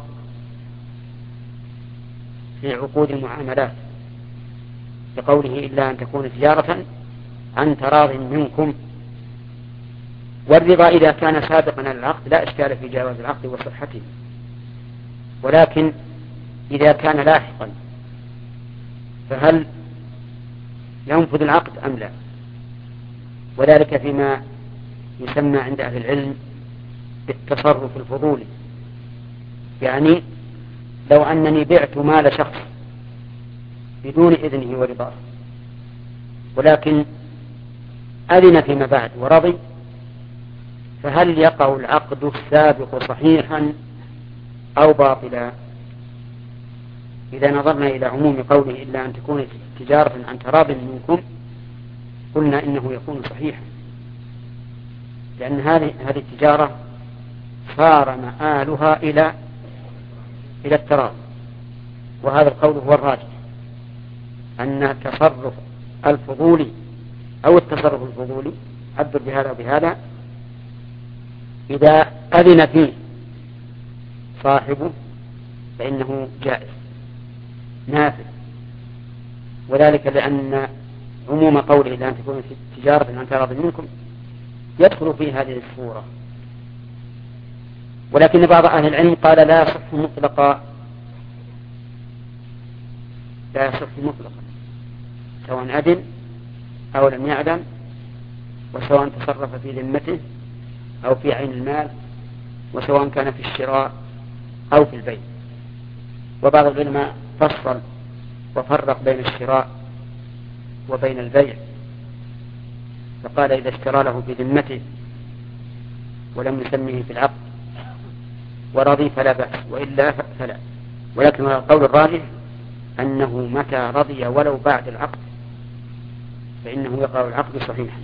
في عقود المعاملات، بقوله إلا أن تكون تجارة عن تراض منكم. والرضا إذا كان سابقا على العقد لا إشكال في جواز العقد وصحته، ولكن إذا كان لاحقا فهل ينفذ العقد أم لا؟ وذلك فيما يسمى عند أهل العلم بالتصرف الفضولي. يعني لو أنني بعت مال شخص بدون إذنه ورضاه، ولكن أذن فيما بعد ورضي، فهل يقع العقد السابق صحيحا أو باطلا؟ إذا نظرنا إلى عموم قوله إلا أن تكون تجارة عن تراض منكم قلنا إنه يكون صحيحا، لأن هذه هذه التجارة صار مآلها إلى إلى التراض. وهذا القول هو الراجح، أن التصرف الفضولي أو التصرف الفضولي عبر بهذا وبهذا إذا أذن فيه صاحبه فإنه جائز نافذ. وذلك لأن عموم قوله لأن تكون تجارة عن تراض منكم يدخل في هذه الصورة. ولكن بعض أهل العلم قال لا يصح مطلقا، لا يصح مطلقا سواء أذن أو لم يعلم، وسواء تصرف في ذمته أو في عين المال، وسواء كان في الشراء أو في البيع. وبعض العلماء فصل وفرق بين الشراء وبين البيع، فقال إذا اشترى له في ذمته ولم يسميه في العقد ورضي فلا بأس، وإلا فلا. ولكن القول الراجح أنه متى رضي ولو بعد العقد فإنه يقع العقد صحيحا.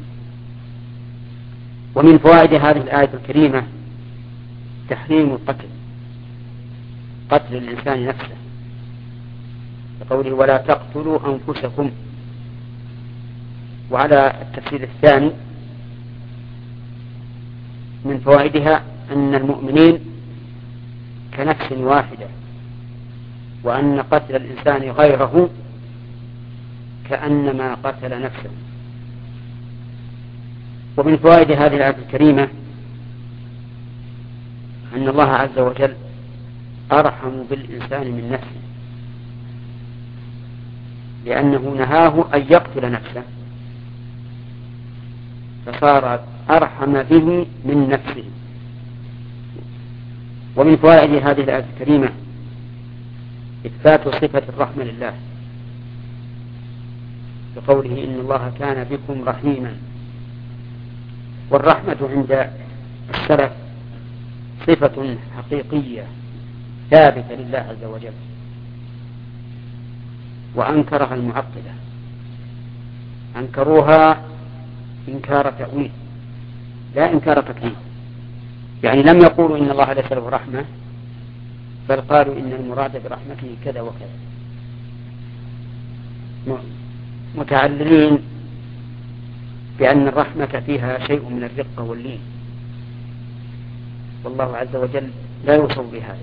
ومن فوائد هذه الآية الكريمة تحريم القتل، قتل الإنسان نفسه، بقوله ولا تقتلوا أنفسكم. وعلى التفسير الثاني من فوائدها أن المؤمنين كنفس واحدة، وأن قتل الإنسان غيره كأنما قتل نفسه. ومن فوائد هذه الآية الكريمة أن الله عز وجل أرحم بالإنسان من نفسه، لأنه نهاه أن يقتل نفسه فصار أرحم به من نفسه. ومن فوائد هذه الآية الكريمة إثبات صفة الرحمة لله، بقوله إن الله كان بكم رحيما. والرحمة عند السلف صفة حقيقية ثابتة لله عز وجل، وأنكرها المعطلة، أنكروها إنكار تأويل لا إنكار تكذيب. يعني لم يقولوا إن الله ليس له رحمة، بل قالوا إن المراد برحمته كذا وكذا، متعللين بأن الرحمة فيها شيء من الرقة واللين، والله عز وجل لا يوصف بهذا.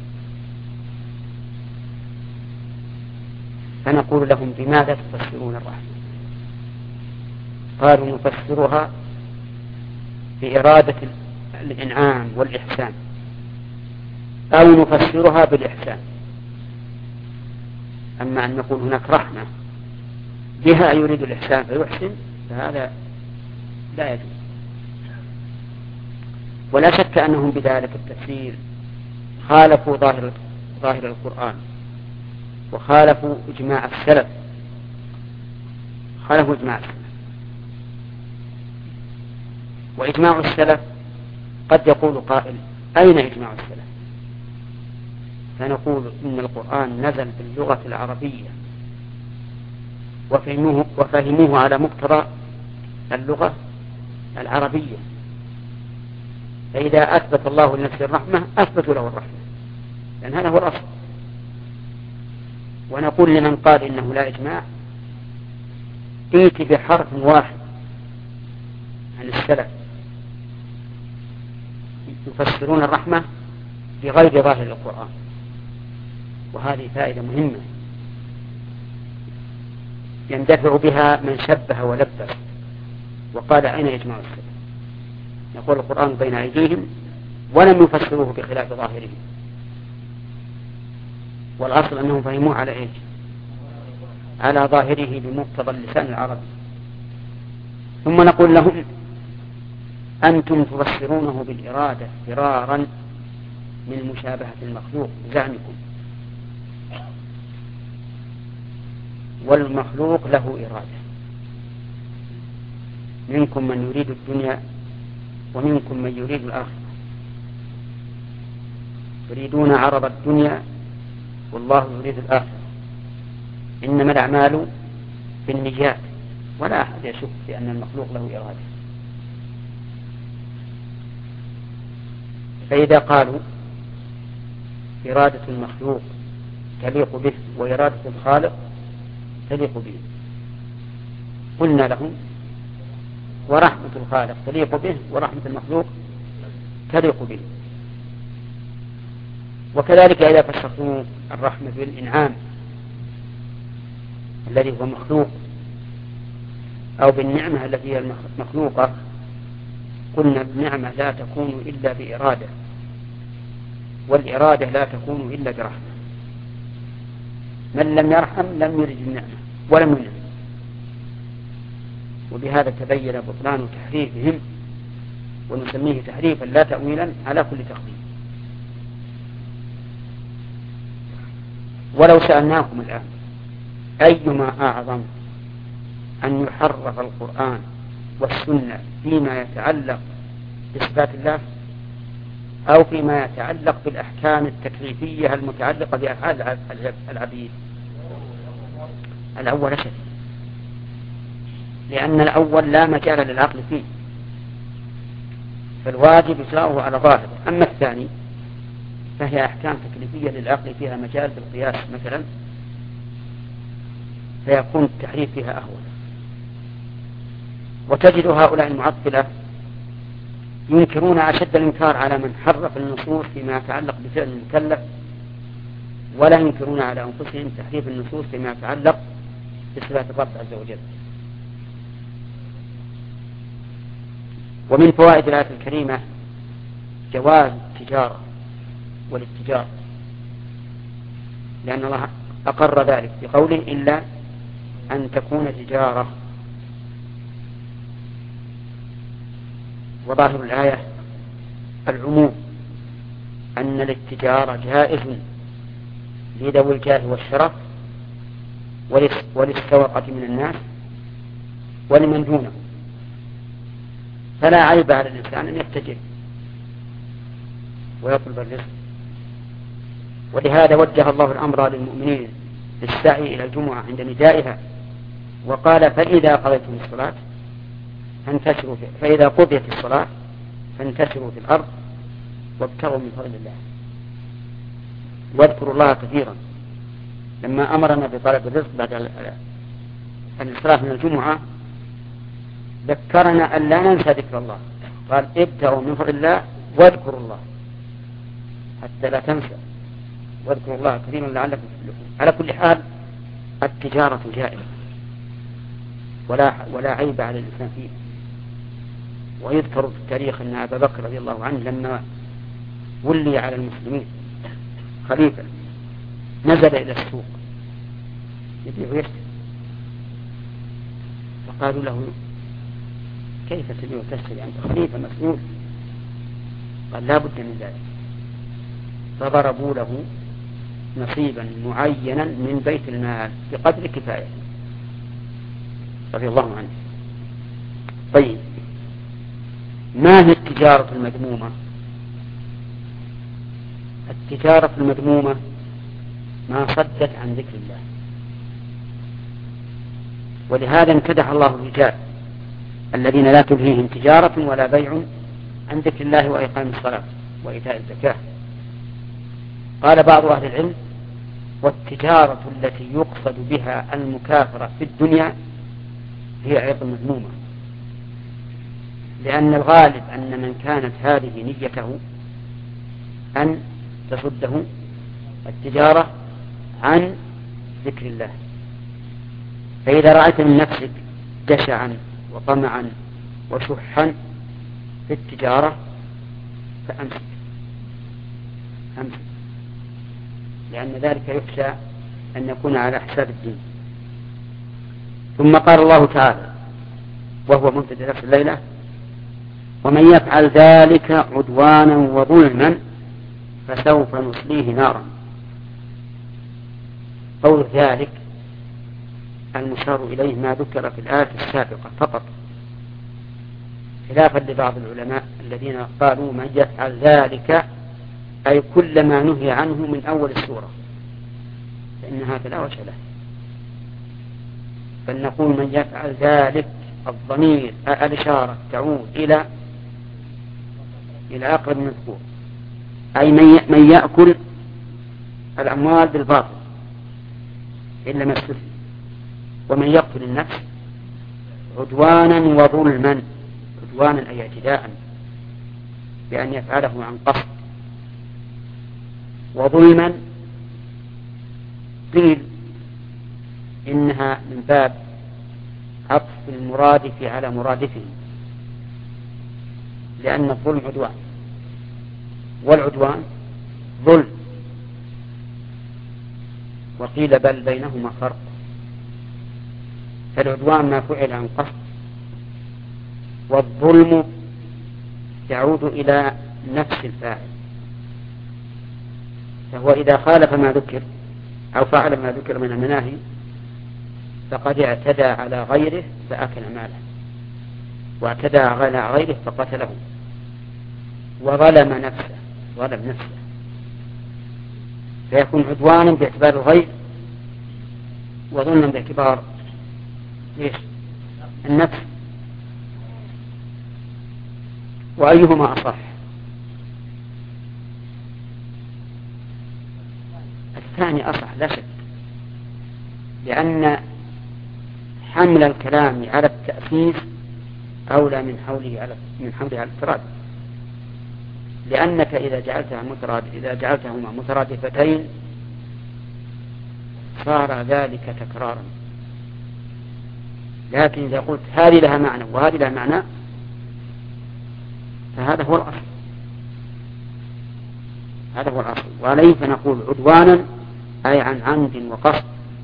فنقول لهم بماذا تفسرون الرحمة؟ قالوا نفسرها بإرادة الإنعام والإحسان، أو نفسرها بالإحسان. أما أن نقول هناك رحمة بها يريد الإحسان فيحسن فهذا لا يجوز. ولا شك أنهم بذلك التفسير خالفوا ظاهر ظاهر القرآن، وخالفوا إجماع السلف، خالفوا إجماع السلف. وإجماع السلف قد يقول قائل أين إجماع السلف؟ فنقول إن القرآن نزل باللغة العربية وفهموه, وفهموه على مقتضى اللغة العربية، فإذا أثبت الله لنفسه الرحمة أثبتوا له الرحمة، لأن هذا هو الأصل. ونقول لمن قال إنه لا إجماع: ائت بحرف واحد عن السلف يفسرون الرحمة بغير ظاهر القرآن، وهذه فائدة مهمة يندفع بها من شبه ولبس وقال أين يجمع السلف. يقول القرآن بين أيديهم ولم يفسروه بخلاف ظاهره، والأصل أنهم فهموه على إيش؟ على ظاهره بمقتضى اللسان العربي. ثم نقول لهم: أنتم تفسرونه بالإرادة فرارا من مشابهة المخلوق بزعمكم، والمخلوق له إرادة، منكم من يريد الدنيا ومنكم من يريد الآخرة، يريدون عرض الدنيا والله يريد الآخرة، إنما الأعمال بالنيات، ولا أحد يشك في أن المخلوق له إرادة. فإذا قالوا إرادة المخلوق تليق به وإرادة الخالق تليق به، قلنا لهم: ورحمة الخالق تليق به ورحمة المخلوق تليق به. وكذلك إذا فسرتم الرحمة بالإنعام الذي هو مخلوق أو بالنعمة التي هي مخلوقة، قلنا النعمة لا تكون إلا بإرادة، والإرادة لا تكون إلا برحمة. من لم يرحم لم يرد النعمة ولم ينعم. وبهذا تبين بطلان تحريفهم، ونسميه تحريفا لا تأويلا على كل تقدير. ولو سألناكم الآن: أيما أعظم أن يحرف القرآن والسنة فيما يتعلق بصفات الله أو فيما يتعلق بالأحكام التكليفية المتعلقة بأفعال العبيد؟ الأول شك، لأن الأول لا مجال للعقل فيه، فالواجب إجراؤه على ظاهره. أما الثاني فهي أحكام تكليفية للعقل فيها مجال بالقياس مثلا، فيكون التحريف فيها أهون. وتجد هؤلاء المعطلة ينكرون أشد الإنكار على من حرف النصوص فيما يتعلق بفعل المكلف، ولا ينكرون على أنفسهم تحريف النصوص فيما يتعلق بصفات الرب عز وجل. ومن فوائد الآية الكريمة جواز التجارة والاتجار، لأن الله أقر ذلك بقوله: إلا أن تكون تجارة. وظاهر الآية العموم، أن الاتجارة جائز لذوي الجاه والشرف وللسوقة من الناس ولمن دونه، فلا عيب على الإنسان أن يتجر ويطلب الرزق. ولهذا وجه الله الأمر للمؤمنين بالسعي إلى الجمعة عند ندائها، وقال: فإذا قضيتم الصلاة فانتشروا في فإذا قضيت الصلاة فانتشروا في الأرض وابتغوا من فضل الله واذكروا الله كثيرا. لما أمرنا بطلب الرزق بعد الصلاة من الجمعة ذكرنا أن لا ننسى ذكر الله، قال: ابتغوا من فضل الله واذكروا الله، حتى لا تنسى، واذكروا الله كثيرا لعلكم تفلحون. على كل حال التجارة جائزة ولا ولا عيب على الإنسان فيه. ويذكر في التاريخ أن أبا بكر رضي الله عنه لما ولي على المسلمين خليفة نزل إلى السوق يبيع ويشتري، فقالوا له: كيف تبيع وتشتري أنت خليفة مسؤول؟ قال: لا بد من ذلك. فضربوا له نصيبا معينا من بيت المال بقدر كفاية رضي الله عنه. طيب، ما هي التجارة المذمومة؟ التجارة المذمومة ما صدت عن ذكر الله، ولهذا امتدح الله الرجال الذين لا تلهيهم تجارة ولا بيع عن ذكر الله وإقام الصلاة وإيتاء الزكاة. قال بعض أهل العلم: والتجارة التي يقصد بها المكافرة في الدنيا هي أيضا مذمومة، لأن الغالب أن من كانت هذه نيته أن تصده التجارة عن ذكر الله. فإذا رأيت من نفسك جشعا وطمعا وشحا في التجارة فأمسك أمسك، لأن ذلك يخشى أن يكون على حساب الدين. ثم قال الله تعالى وهو منتهى نفس الليلة: ومن يفعل ذلك عدوانا وظلما فسوف نصليه نارا. قول ذلك المشار إليه ما ذكر في الآية السابقة فقط، خلافا لبعض العلماء الذين قالوا من يفعل ذلك أي كل ما نهي عنه من أول السورة، فإن هذا لا وجه له. فلنقول من يفعل ذلك الضمير الإشارة تعود إلى إلى أقرب مذكور، أي من يأكل الأموال بالباطل إلا ما استثني، ومن يقتل النفس عدوانا وظلما، عدوانا أي اعتداء بأن يفعله عن قصد، وظلما قيل إنها من باب عطف المرادف على مرادفه، لأن الظلم عدوان والعدوان ظلم، وقيل بل بينهما فرق. فالعدوان ما فعل عن قصد، والظلم يعود إلى نفس الفاعل، فهو إذا خالف ما ذكر أو فعل ما ذكر من المناهي فقد اعتدى على غيره فأكل ماله، واعتدى على غيره فقتله، وظلم نفسه ظلم نفسه، فيكون عدوانا باعتبار الغير وظلما باعتبار إيش؟ النفس. وأيهما أصح؟ الثاني أصح لا شك، لأن حمل الكلام على التأسيس أولى من حوله على من حمله على الترادف، لأنك إذا جعلتها مترادف إذا جعلتهما مترادفتين صار ذلك تكرارا، لكن إذا قلت هذه لها معنى وهذه لها معنى فهذا هو الأصل، هذا هو الأصل. وعليه فنقول عدوانا أي عن عمد وقصد،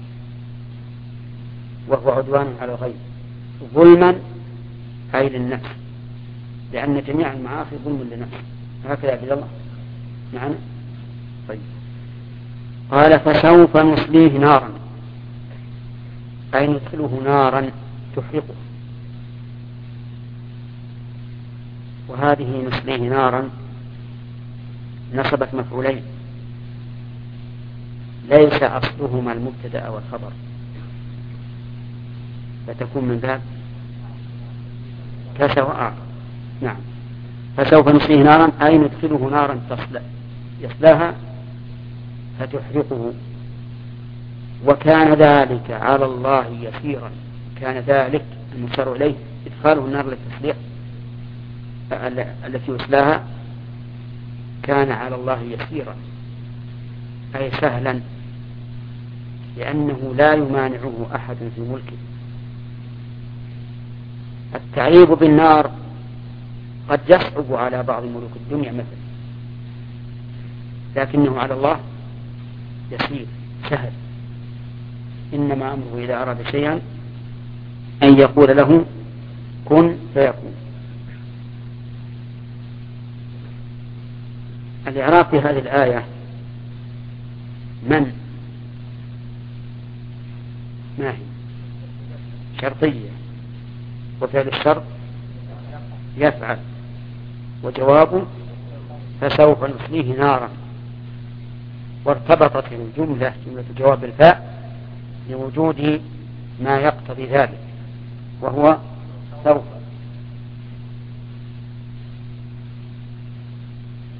وهو عدوان على الغير. ظلما أي للنفس، لأن جميع المعاصي ظلم للنفس. هكذا عبد الله معنا. طيب قال فسوف نصليه نارا أي ندخله نارا تحرقه، وهذه نصليه نارا نصبت مفعولين ليس أصلهما المبتدأ أو الخبر، فتكون من باب كسر وأعطى. نعم فسوف نصليه نارا أي ندخله نارا تصلى يصلاها فتحرقه، وكان ذلك على الله يسيرا. كان ذلك المشار إليه إدخاله النار للتصليح التي يصلاها كان على الله يسيرا أي سهلا، لأنه لا يمانعه أحد في ملكه. التعذيب بالنار قد يصعب على بعض ملوك الدنيا مثلا، لكنه على الله يسير سهل. إنما أمره إذا أراد شيئا أن يقول له كن فيكون. الإعراب في هذه الآية من ما هي شرطية، وفعل الشرط يفعل، وجوابه فسوف نصليه نارا، وارتبطت الجملة جملة جواب الفاء لوجود ما يقتضي ذلك وهو سوف.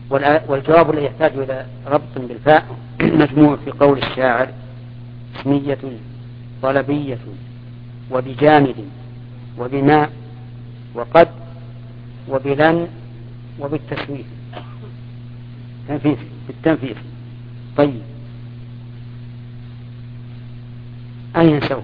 والجواب الذي يحتاج إلى ربط بالفاء مجموع في قول الشاعر: اسمية طلبية وبجامد وبماء وقد وبلن وبالتسويف، تنفيذ بالتنفيذ. طيب أين سوف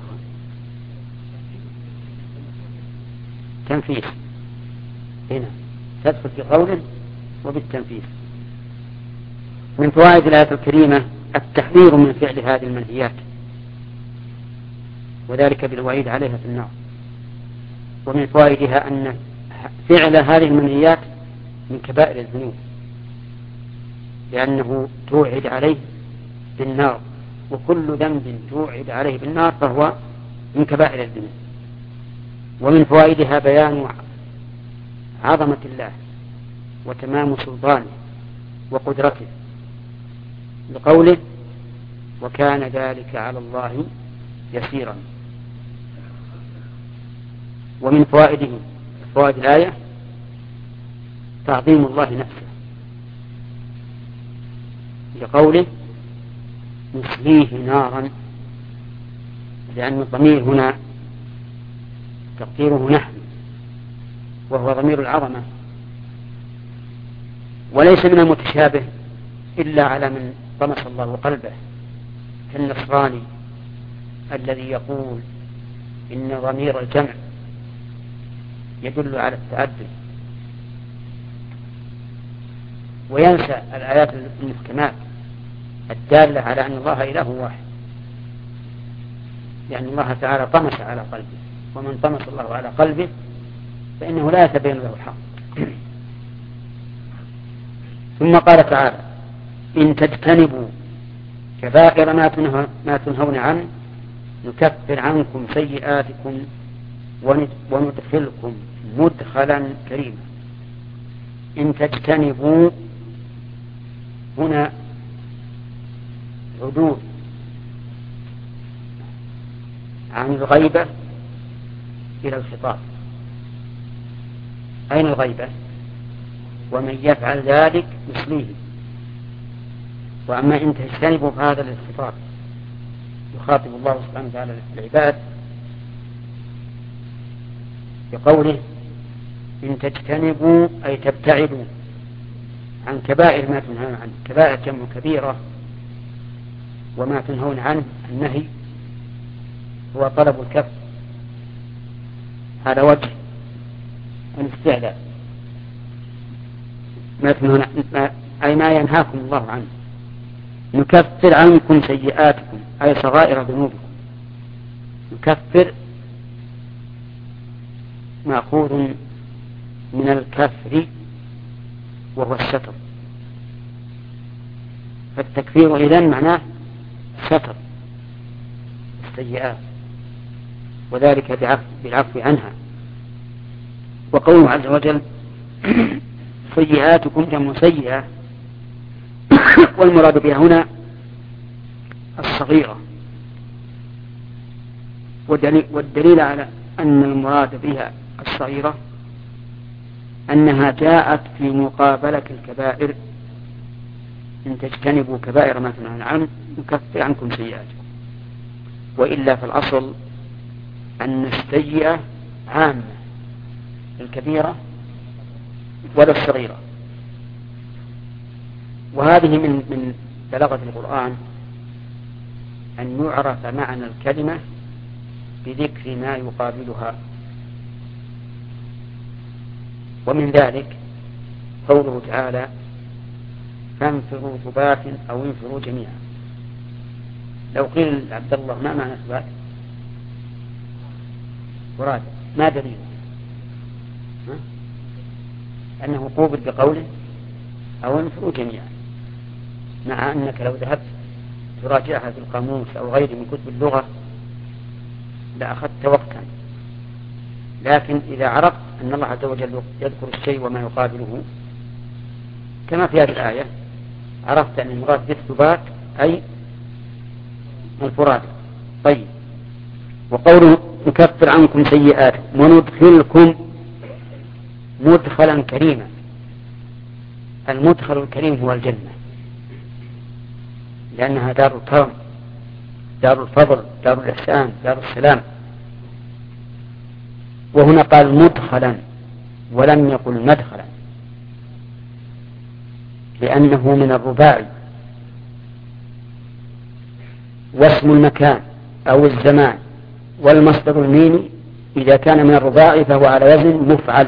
تنفيذ؟ هنا تدخل في قوله وبالتنفيذ. من فوائد الآية الكريمة التحذير من فعل هذه المنهيات، وذلك بالوعيد عليها في النار. ومن فوائدها أن فعل هذه المنهيات من كبائر الذنوب، لأنه توعد عليه بالنار، وكل ذنب توعد عليه بالنار فهو من كبائر الذنوب. ومن فوائدها بيان عظمة الله وتمام سلطانه وقدرته، بقوله: وكان ذلك على الله يسيرا. ومن فوائده فوائد الآية تعظيم الله نفسه، لقوله: نصليه نارا، لأن الضمير هنا تقديره نحن، وهو ضمير العظمة، وليس من المتشابه إلا على من طمس الله قلبه، كالنصراني الذي يقول إن ضمير الجمع يدل على التعدد، وينسى الآيات المحكمات الدالة على أن الله إله واحد، لأن الله تعالى طمس على قلبه، ومن طمس الله على قلبه فإنه لا يتبين له الحق. ثم قال تعالى: إن تجتنبوا كبائر ما تنهون عنه نكفر عنكم سيئاتكم وندخلكم مدخلا كريما. إن تجتنبوا هنا عدول عن الغيبة إلى الخطاب. أين الغيبة؟ ومن يفعل ذلك يصليه. وأما إن تجتنبوا فهذا للخطاب، يخاطب الله سبحانه وتعالى العباد بقوله: إن تجتنبوا أي تبتعدوا عن كبائر ما تنهون عنه. كبائر جمع كبيرة، وما تنهون عنه النهي هو طلب الكف، هذا وجه الاستعلاء. ما تنهون أي ما ينهاكم الله عنه. نكفر عنكم سيئاتكم أي صغائر ذنوبكم. نكفر مأخوذ من الكفر وهو الستر، فالتكفير إذن معناه ستر السيئات، وذلك بالعفو عنها. وقوله عز وجل: سيئاتكم جمع سيئة، والمراد بها هنا الصغيرة. والدليل على أن المراد بها الصغيرة أنها جاءت في مقابلة الكبائر. إن تجتنبوا كبائر ما تنهون عنه نكفر عنكم سيئاتكم. وإلا في الأصل أن السيئة عامة، الكبيرة ولا الصغيرة. وهذه من من بلاغة القرآن أن يعرف معنى الكلمة بذكر ما يقابلها. ومن ذلك قوله تعالى: فانفروا ثبات أو انفروا جميعا. لو قيل عبد الله ما معنى ثبات؟ مراد ما دليل؟ أنه قوبل بقوله أو انفروا جميعا، مع أنك لو ذهبت تراجعها في القاموس أو غيره من كتب اللغة لأخذت وقتا. لكن إذا عرفت أن الله عز وجل يذكر الشيء وما يقابله كما في هذه الآية، عرفت أن المراد بالثبات أي الفراد. طيب، وقوله نكفر عنكم سيئاتكم، وندخلكم مدخلا كريما. المدخل الكريم هو الجنة، لأنها دار الكرم، دار الفضل، دار الإحسان، دار السلام. وهنا قال مدخلا ولم يقل مدخلا، لأنه من الرباعي، واسم المكان أو الزمان والمصدر الميمي إذا كان من الرباعي فهو على وزن مفعل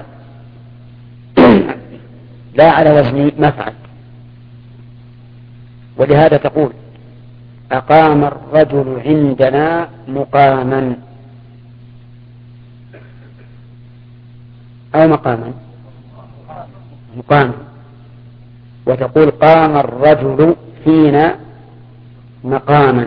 لا على وزن مفعل. ولهذا تقول أقام الرجل عندنا مقاما أو مقاما مقاما، وتقول قام الرجل فينا مقاما.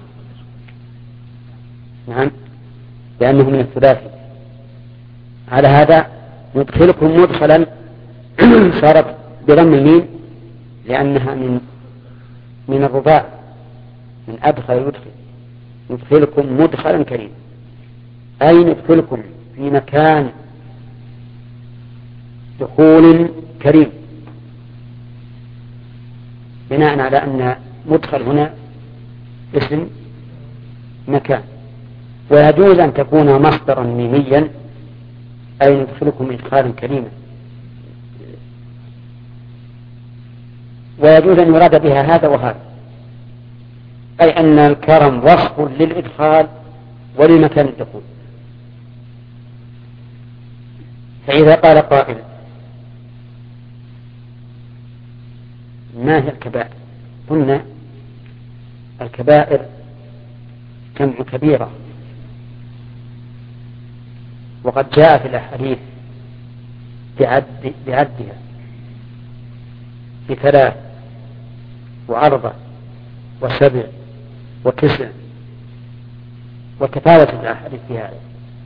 نعم، لأنه من الثلاثي. على هذا ندخلكم مدخلا صارت بضم الميم لأنها من من الرباع، من أدخل يدخل. ندخلكم مدخلا كريم، أي ندخلكم في مكان دخول كريم، بناء على أن مدخل هنا اسم مكان. ويجوز أن تكون مصدرا ميميا، أي ندخلكم إدخالا كريما. ويجوز أن يراد بها هذا وهذا، أي أن الكرم وصف للإدخال ولمكان الدخول. فإذا قال قائل ما هي الكبائر؟ قلنا الكبائر جمع كبيرة، وقد جاء في الأحاديث بعد بعدها بثلاث وأربع وسبع وتسع، وتفاوتت الأحاديث في هذا.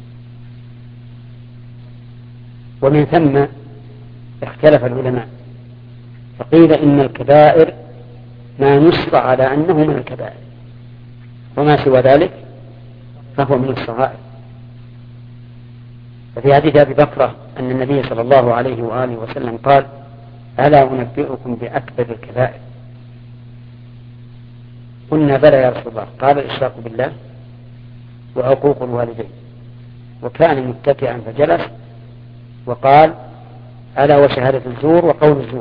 ومن ثم اختلف العلماء، فقيل إن الكبائر ما نص على أنه من الكبائر، وما سوى ذلك فهو من الصغائر. ففي حديث أبي بكر أن النبي صلى الله عليه وآله وسلم قال ألا أنبئكم بأكبر الكبائر؟ قلنا بلى يا رسول الله. قال الإشراك بالله وعقوق الوالدين. وكان متكئا فجلس وقال ألا وشهادة الزور وقول الزور.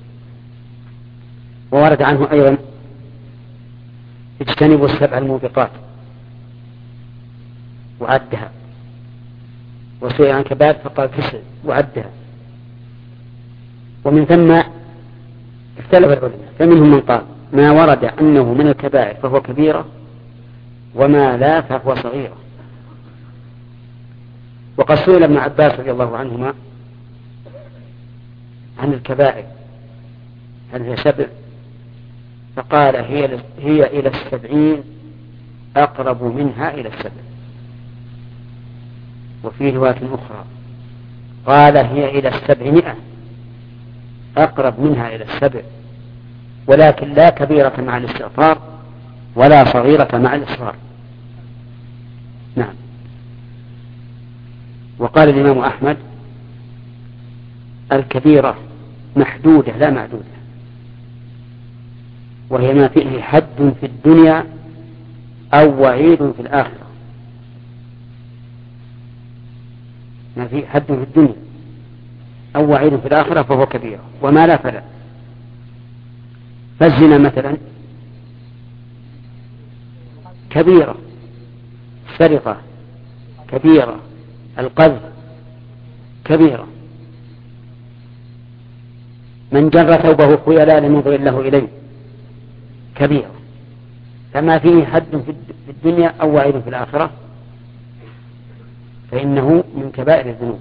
وورد عنه أيضا اجتنبوا السبع الموبقات وعدها، وسئل عن كبائر فقال تسع وعدها. ومن ثم اختلف العلماء، فمنهم من قال ما ورد أنه من الكبائر فهو كبيرة، وما لا فهو صغيرة. وقد سئل ابن عباس رضي الله عنهما عن الكبائر هل هي سبع؟ فقال هي, هي إلى السبعين أقرب منها إلى السبع. وفي رواية أخرى قال هي إلى السبعمائة أقرب منها إلى السبع، ولكن لا كبيرة مع الاستغفار ولا صغيرة مع الإصرار. نعم. وقال الإمام أحمد الكبيرة محدودة لا معدودة، وهي ما فيه حد في الدنيا أو وعيد في الآخرة. ما فيه حد في الدنيا أو وعيد في الآخرة فهو كبيرة، وما لا فلا. فالزنا مثلا كبيرة، السرقة كبيرة، القذف كبيرة، من جر ثوبه خيلاء لم ينظر الله إليه كبيرة. فما فيه حد في الدنيا أو وعيد في الآخرة فإنه من كبائر الذنوب.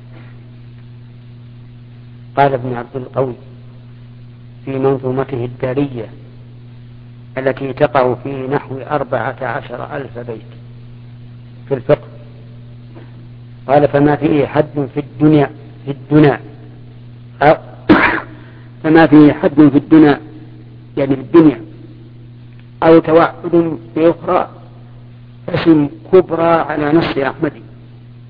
قال ابن عبد القوي في منظومته الدارية التي تقع في نحو أربعة عشر ألف بيت في الفقه، قال فما فيه حد في الدنيا في الدنيا أو فما فيه حد في الدنيا يعني في الدنيا أو توعد في أخرى فسم كبرى على نص أحمد.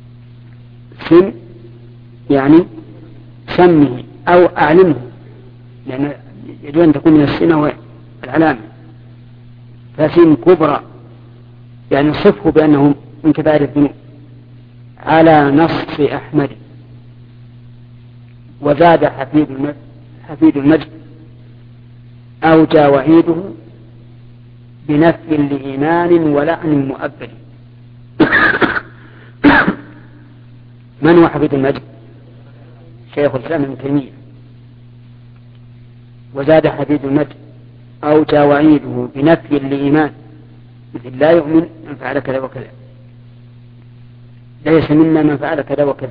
سم يعني سمه أو أعلمه لأن يجب أن تكون من السنة والعلامة. فسن كبرى يعني صفه بأنه من كبائر الذنوب على نص أحمد. وزاد حفيد المجد, حفيد المجد أوجى وعيده بنفي لإيمان ولعن مؤبد. من هو حفيد المجد؟ شيخ الإسلام ابن تيمية. وزاد حفيد المجد أوجى وعيده بنفي لإيمان، مثل لا يؤمن من فعل كذا وكذا، ليس منا من فعل كذا وكذا.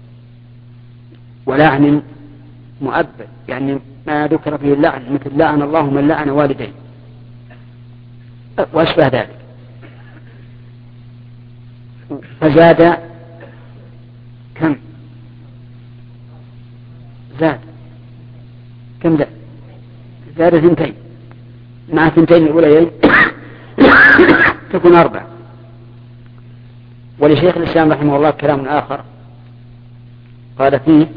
ولعن مؤبد يعني ما ذكر فيه اللعن، مثل لعن الله من لعن والديه وأشبه ذلك. فزاد كم؟ زاد كم زاد؟ زاد ثنتين، مع ثنتين الأوليين تكون أربع. ولشيخ الإسلام رحمه الله كلام آخر قال فيه: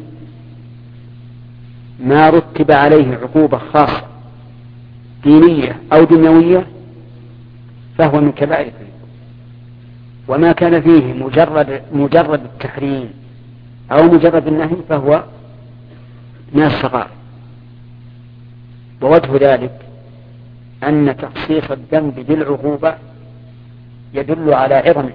ما رتب عليه عقوبة خاصة دينية أو دنيوية فهو من كبائر الذنوب، وما كان فيه مجرد مجرد التحريم أو مجرد النهي فهو من الصغائر. ووجه ذلك أن تخصيص الذنب بالعقوبة يدل على عظمه،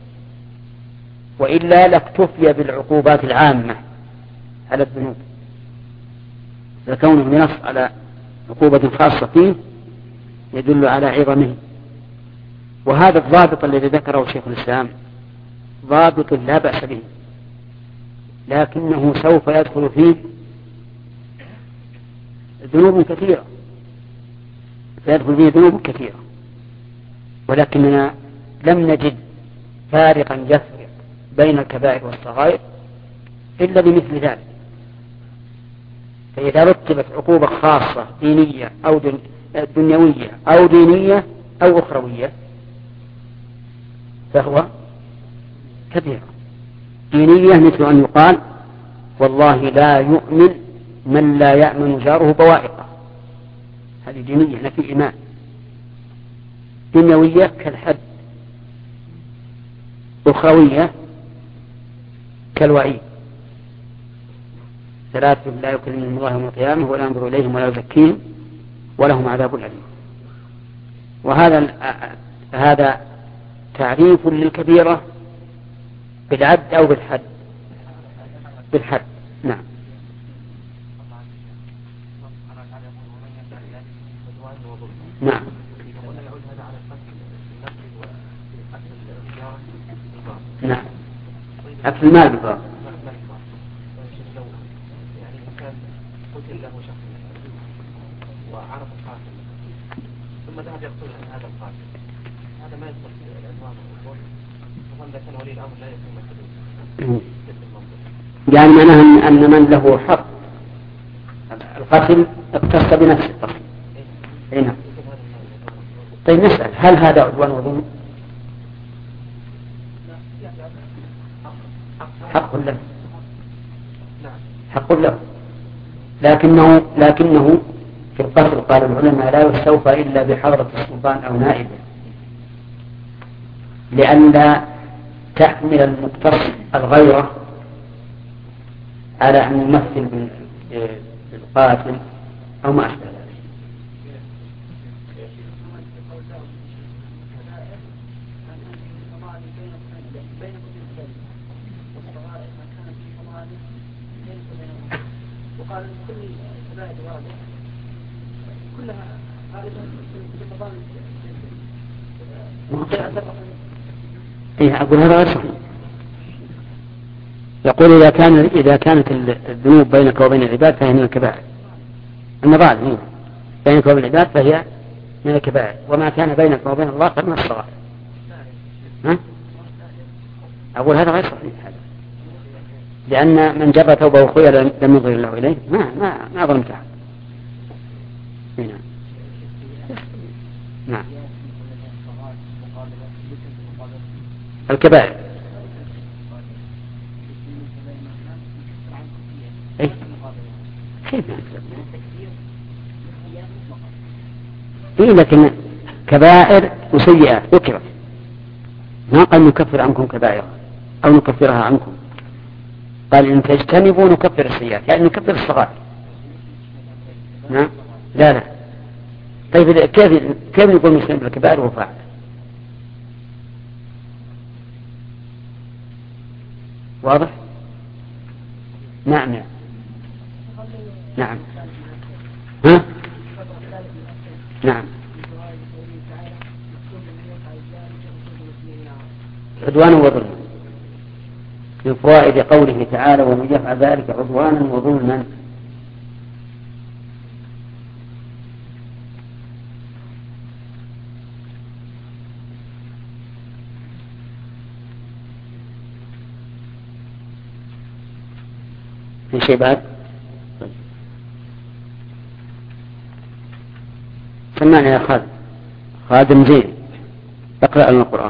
وإلا لاكتفي بالعقوبات العامة على الذنوب، فكونه ينص على عقوبة خاصة فيه يدل على عظمه. وهذا الضابط الذي ذكره شيخ الإسلام ضابط لا بأس به، لكنه سوف يدخل فيه ذنوب كثيرة، سيدخل فيه ذنوب كثيرة، ولكننا لم نجد فارقا يفرق بين الكبائر والصغائر إلا بمثل ذلك. فإذا رتبت عقوبة خاصة دينية أو دنيوية أو دينية أو أخروية فهو كبير. دينية مثل أن يقال: والله لا يؤمن من لا يأمن جاره بوائقه، هذه دينية نفي إيمان. دنيوية كالحد. أخروية كالوعيد: ثلاثة لا يكلمهم الله يوم القيامة ولا ينظر إليهم ولا يزكيهم ولهم عذاب أليم. وهذا هذا تعريف للكبيرة بالعد أو بالحد. بالحد نعم. نعم. نعم. أكل المال بالضبط. يعني كان قتل له شخص وعرف القاتل ثم ذهب يقتل هذا القاتل، هذا ما يدخل في العنوان والقول، وظن إذا كان ولي الأمر لا يكون محدود. يعني معناه أن من له حق القتل اقتص بنفسه القتل. هنا. طيب نسأل: هل هذا عدوان وظلم؟ حق له، حق له، لكنه لكنه في القتل قال العلماء لا يستوفى إلا بحضرة السلطان أو نائبه، لئلا تحمل المقتص الغيرة على أن يمثل بالقاتل أو ما أشبه ذلك. وقال كل الكبائر واضح كلها غالبا إيه أقول هذا غير صحيح. يقول إذا كان إذا كانت الذنوب بينك وبين العباد فهي من الكبائر. المظالم بينك وبين العباد فهي من الكبائر، وما كان بينك وبين الله فمن الصغائر. ها؟ أقول هذا غير صحيح هذا، لأن من جر ثوبه خيلا لم ينظر الله إليه ما ما ما ظلمت أحد. نعم. نعم. الكبائر. أي كيف نكفر؟ إيه لكن كبائر وسيئات ذكرت، ما قال نكفر عنكم كبائر أو نكفرها عنكم، قال إن تجتنبوا نكفر السيئات، يعني نكفر الصغائر. نعم لا لا. طيب كيف كيف نقول مسلم بالكبائر وفاعل؟ واضح؟ نعم نعم نعم ها؟ نعم عدوانا وظلما. من فوائد قوله تعالى ومن يفعل ذلك عدوانا وظلما، في شيء بعد؟ سمعنا يا خالد خادم زين اقرأ لنا القرآن.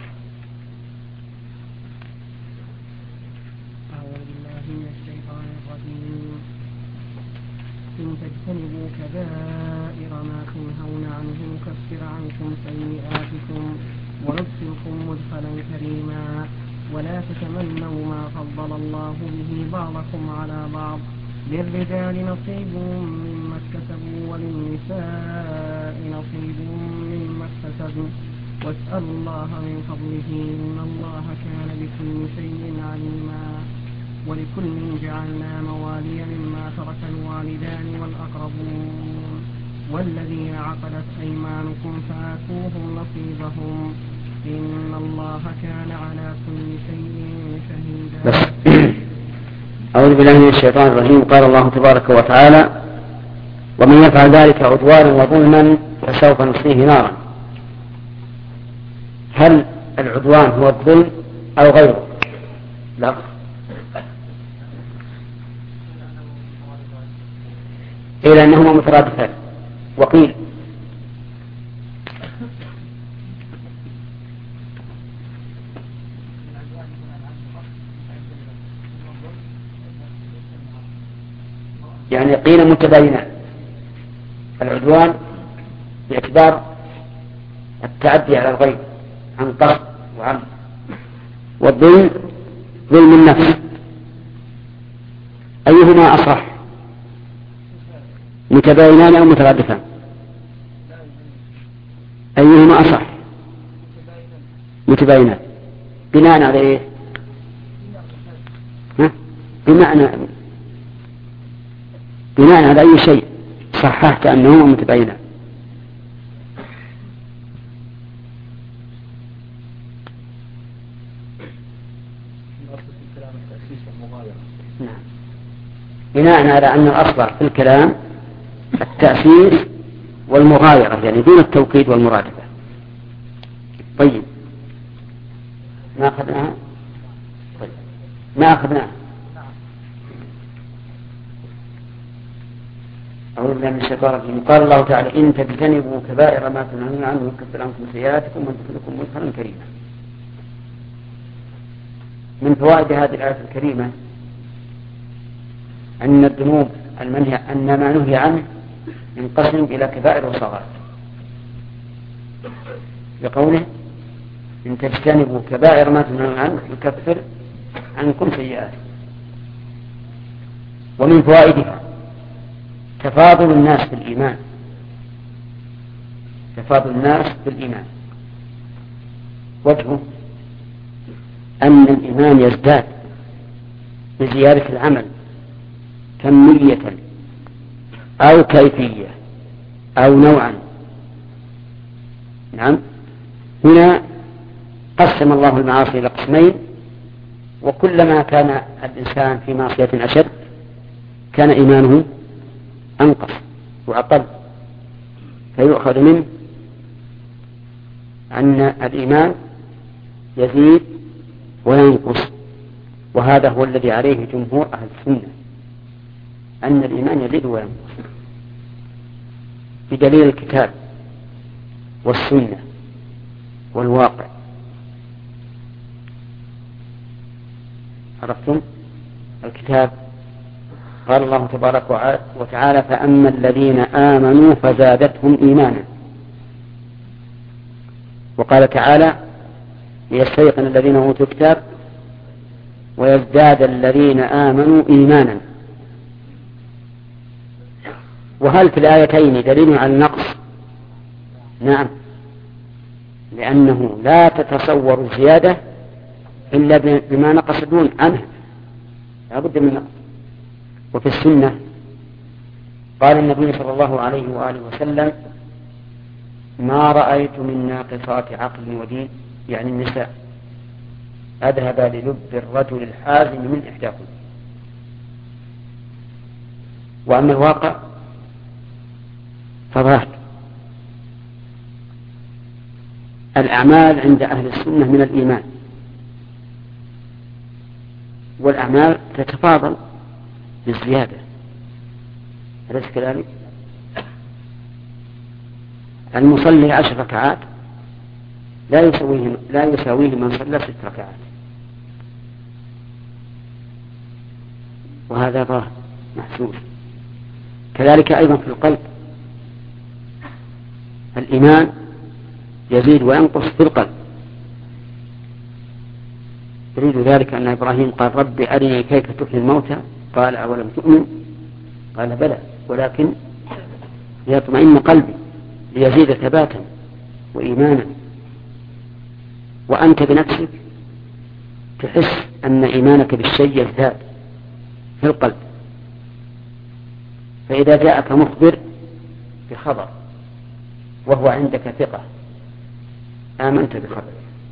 أعوذ بالله من الشيطان الرجيم. إن تجتنبوا كبائر ما تنهون عنه نكفر عنكم سيئاتكم وندخلكم مدخلا كريما ولا تتمنوا ما فضل الله به بعضكم على بعض للرجال نصيب مما اكتسبوا وللنساء نصيب مما اكتسبوا واسألوا الله من فضله إن الله كان بكل شيء عليما. ولكل جعلنا موالي مما ترك الوالدان والأقربون والذين عقدت أيمانكم فآتوهم نصيبهم إن الله كان على كل شيء شهيدا. أعوذ بالله من الشيطان الرجيم. قال الله تبارك وتعالى ومن يفعل ذلك عدوانا وظلما فسوف نصليه نارا. هل العدوان هو الظلم أو غيره؟ لا، إلا أنهما مترادفان. وقيل يعني قيل متباينان، العدوان باعتبار التعدي على الغير عن قصد وعمد، والظلم ظلم النفس. أيهما أصح، متباينان أو مترادفان؟ أيهما أصح؟ متباينان. بناء على إيه؟ ها؟ بمعنى بناء على أي شيء صححت أنهما متباينان؟ نعم. بناء على أن الأصل في الكلام التأسيس والمغايرة، يعني دون التوكيد والمرادفة. طيب ما أخذناها؟ طيب ما أخذناها. أعوذ بالله من الشيطان الرجيم. قال الله تعالى إن تجتنبوا كبائر ما تنهون عنه نكفر عنكم سيئاتكم وندخلكم مدخلا كريما. من فوائد هذه الآية الكريمة أن الذنوب المنهي أن ما نهي عنه ينقسم إلى كبائر وصغائر، بقوله إن تجتنبوا كبائر ما تنهون عنه نكفر عنكم سيئاتكم. ومن فوائدها تفاضل الناس في الإيمان، تفاضل الناس في الإيمان. وجهه أن الإيمان يزداد بزيادة العمل كمية أو كيفية أو نوعا. نعم، هنا قسم الله المعاصي إلى قسمين، وكلما كان الإنسان في معصية أشد كان إيمانه أنقص وأقل، فيؤخذ منه أن الإيمان يزيد وينقص، وهذا هو الذي عليه جمهور أهل السنة، أن الإيمان يزيد وينقص بدليل الكتاب والسنة والواقع. عرفتم؟ الكتاب قال الله تبارك وتعالى فأما الذين آمنوا فزادتهم إيمانا. وقال تعالى ليستيقن الذين أوتوا الكتاب ويزداد الذين آمنوا إيمانا. وهل في الآيتين دليل على النقص؟ نعم، لأنه لا تتصور الزيادة إلا بما نقص دون عنه، لا بد من نقص. وفي السنة قال النبي صلى الله عليه وآله وسلم ما رأيت من ناقصات عقل ودين، يعني النساء، أذهب للب الرجل الحازم من إحداكم. وأما الواقع فظاهر الأعمال عند أهل السنة من الإيمان، والأعمال تتفاضل بالزيادة، أليس كذلك؟ المصلي عشر ركعات لا يساويه لا يساويه من صلى ست ركعات، وهذا ظاهر محسوس. كذلك أيضا في القلب، الإيمان يزيد وينقص في القلب. يريد ذلك أن إبراهيم قال رب أرني كيف تحيي الموتى قال أولم تؤمن قال بلى ولكن ليطمئن قلبي ليزيد ثباتا وإيمانا. وأنت بنفسك تحس أن إيمانك بالشيء يزداد في القلب، فإذا جاءك مخبر بخبر وهو عندك ثقة آمنت بخبره،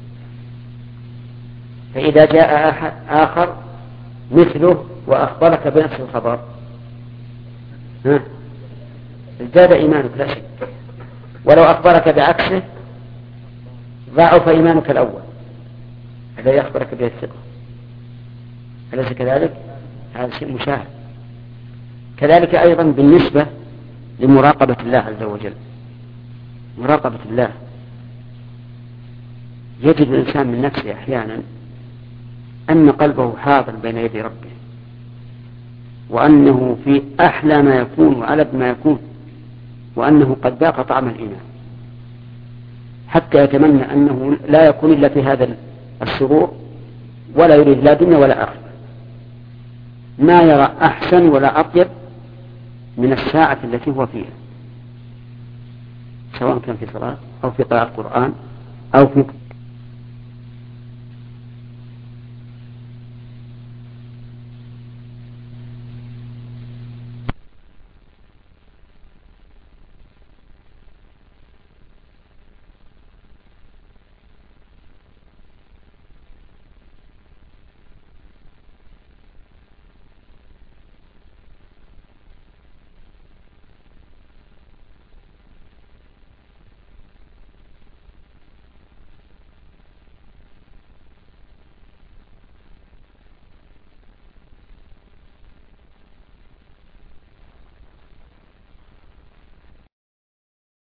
فإذا جاء أحد آخر مثله وأخبرك بنفس الخبر ها ازداد إيمانك لا شك، ولو أخبرك بعكسه ضعف إيمانك الأول هذا يخبرك به الثقة، أليس كذلك؟ هذا شيء مشاهد. كذلك أيضا بالنسبة لمراقبة الله عز وجل، مراقبة الله يجد الإنسان من نفسه أحيانا أن قلبه حاضر بين يدي ربه، وأنه في أحلى ما يكون وألذ ما يكون، وأنه قد ذاق طعم الإيمان، حتى يتمنى أنه لا يكون إلا في هذا السرور ولا يريد لا دنيا ولا آخرة. ما يرى أحسن ولا أطيب من الساعة التي هو فيها، سواء كان في صلاة أو في قراءة القرآن أو في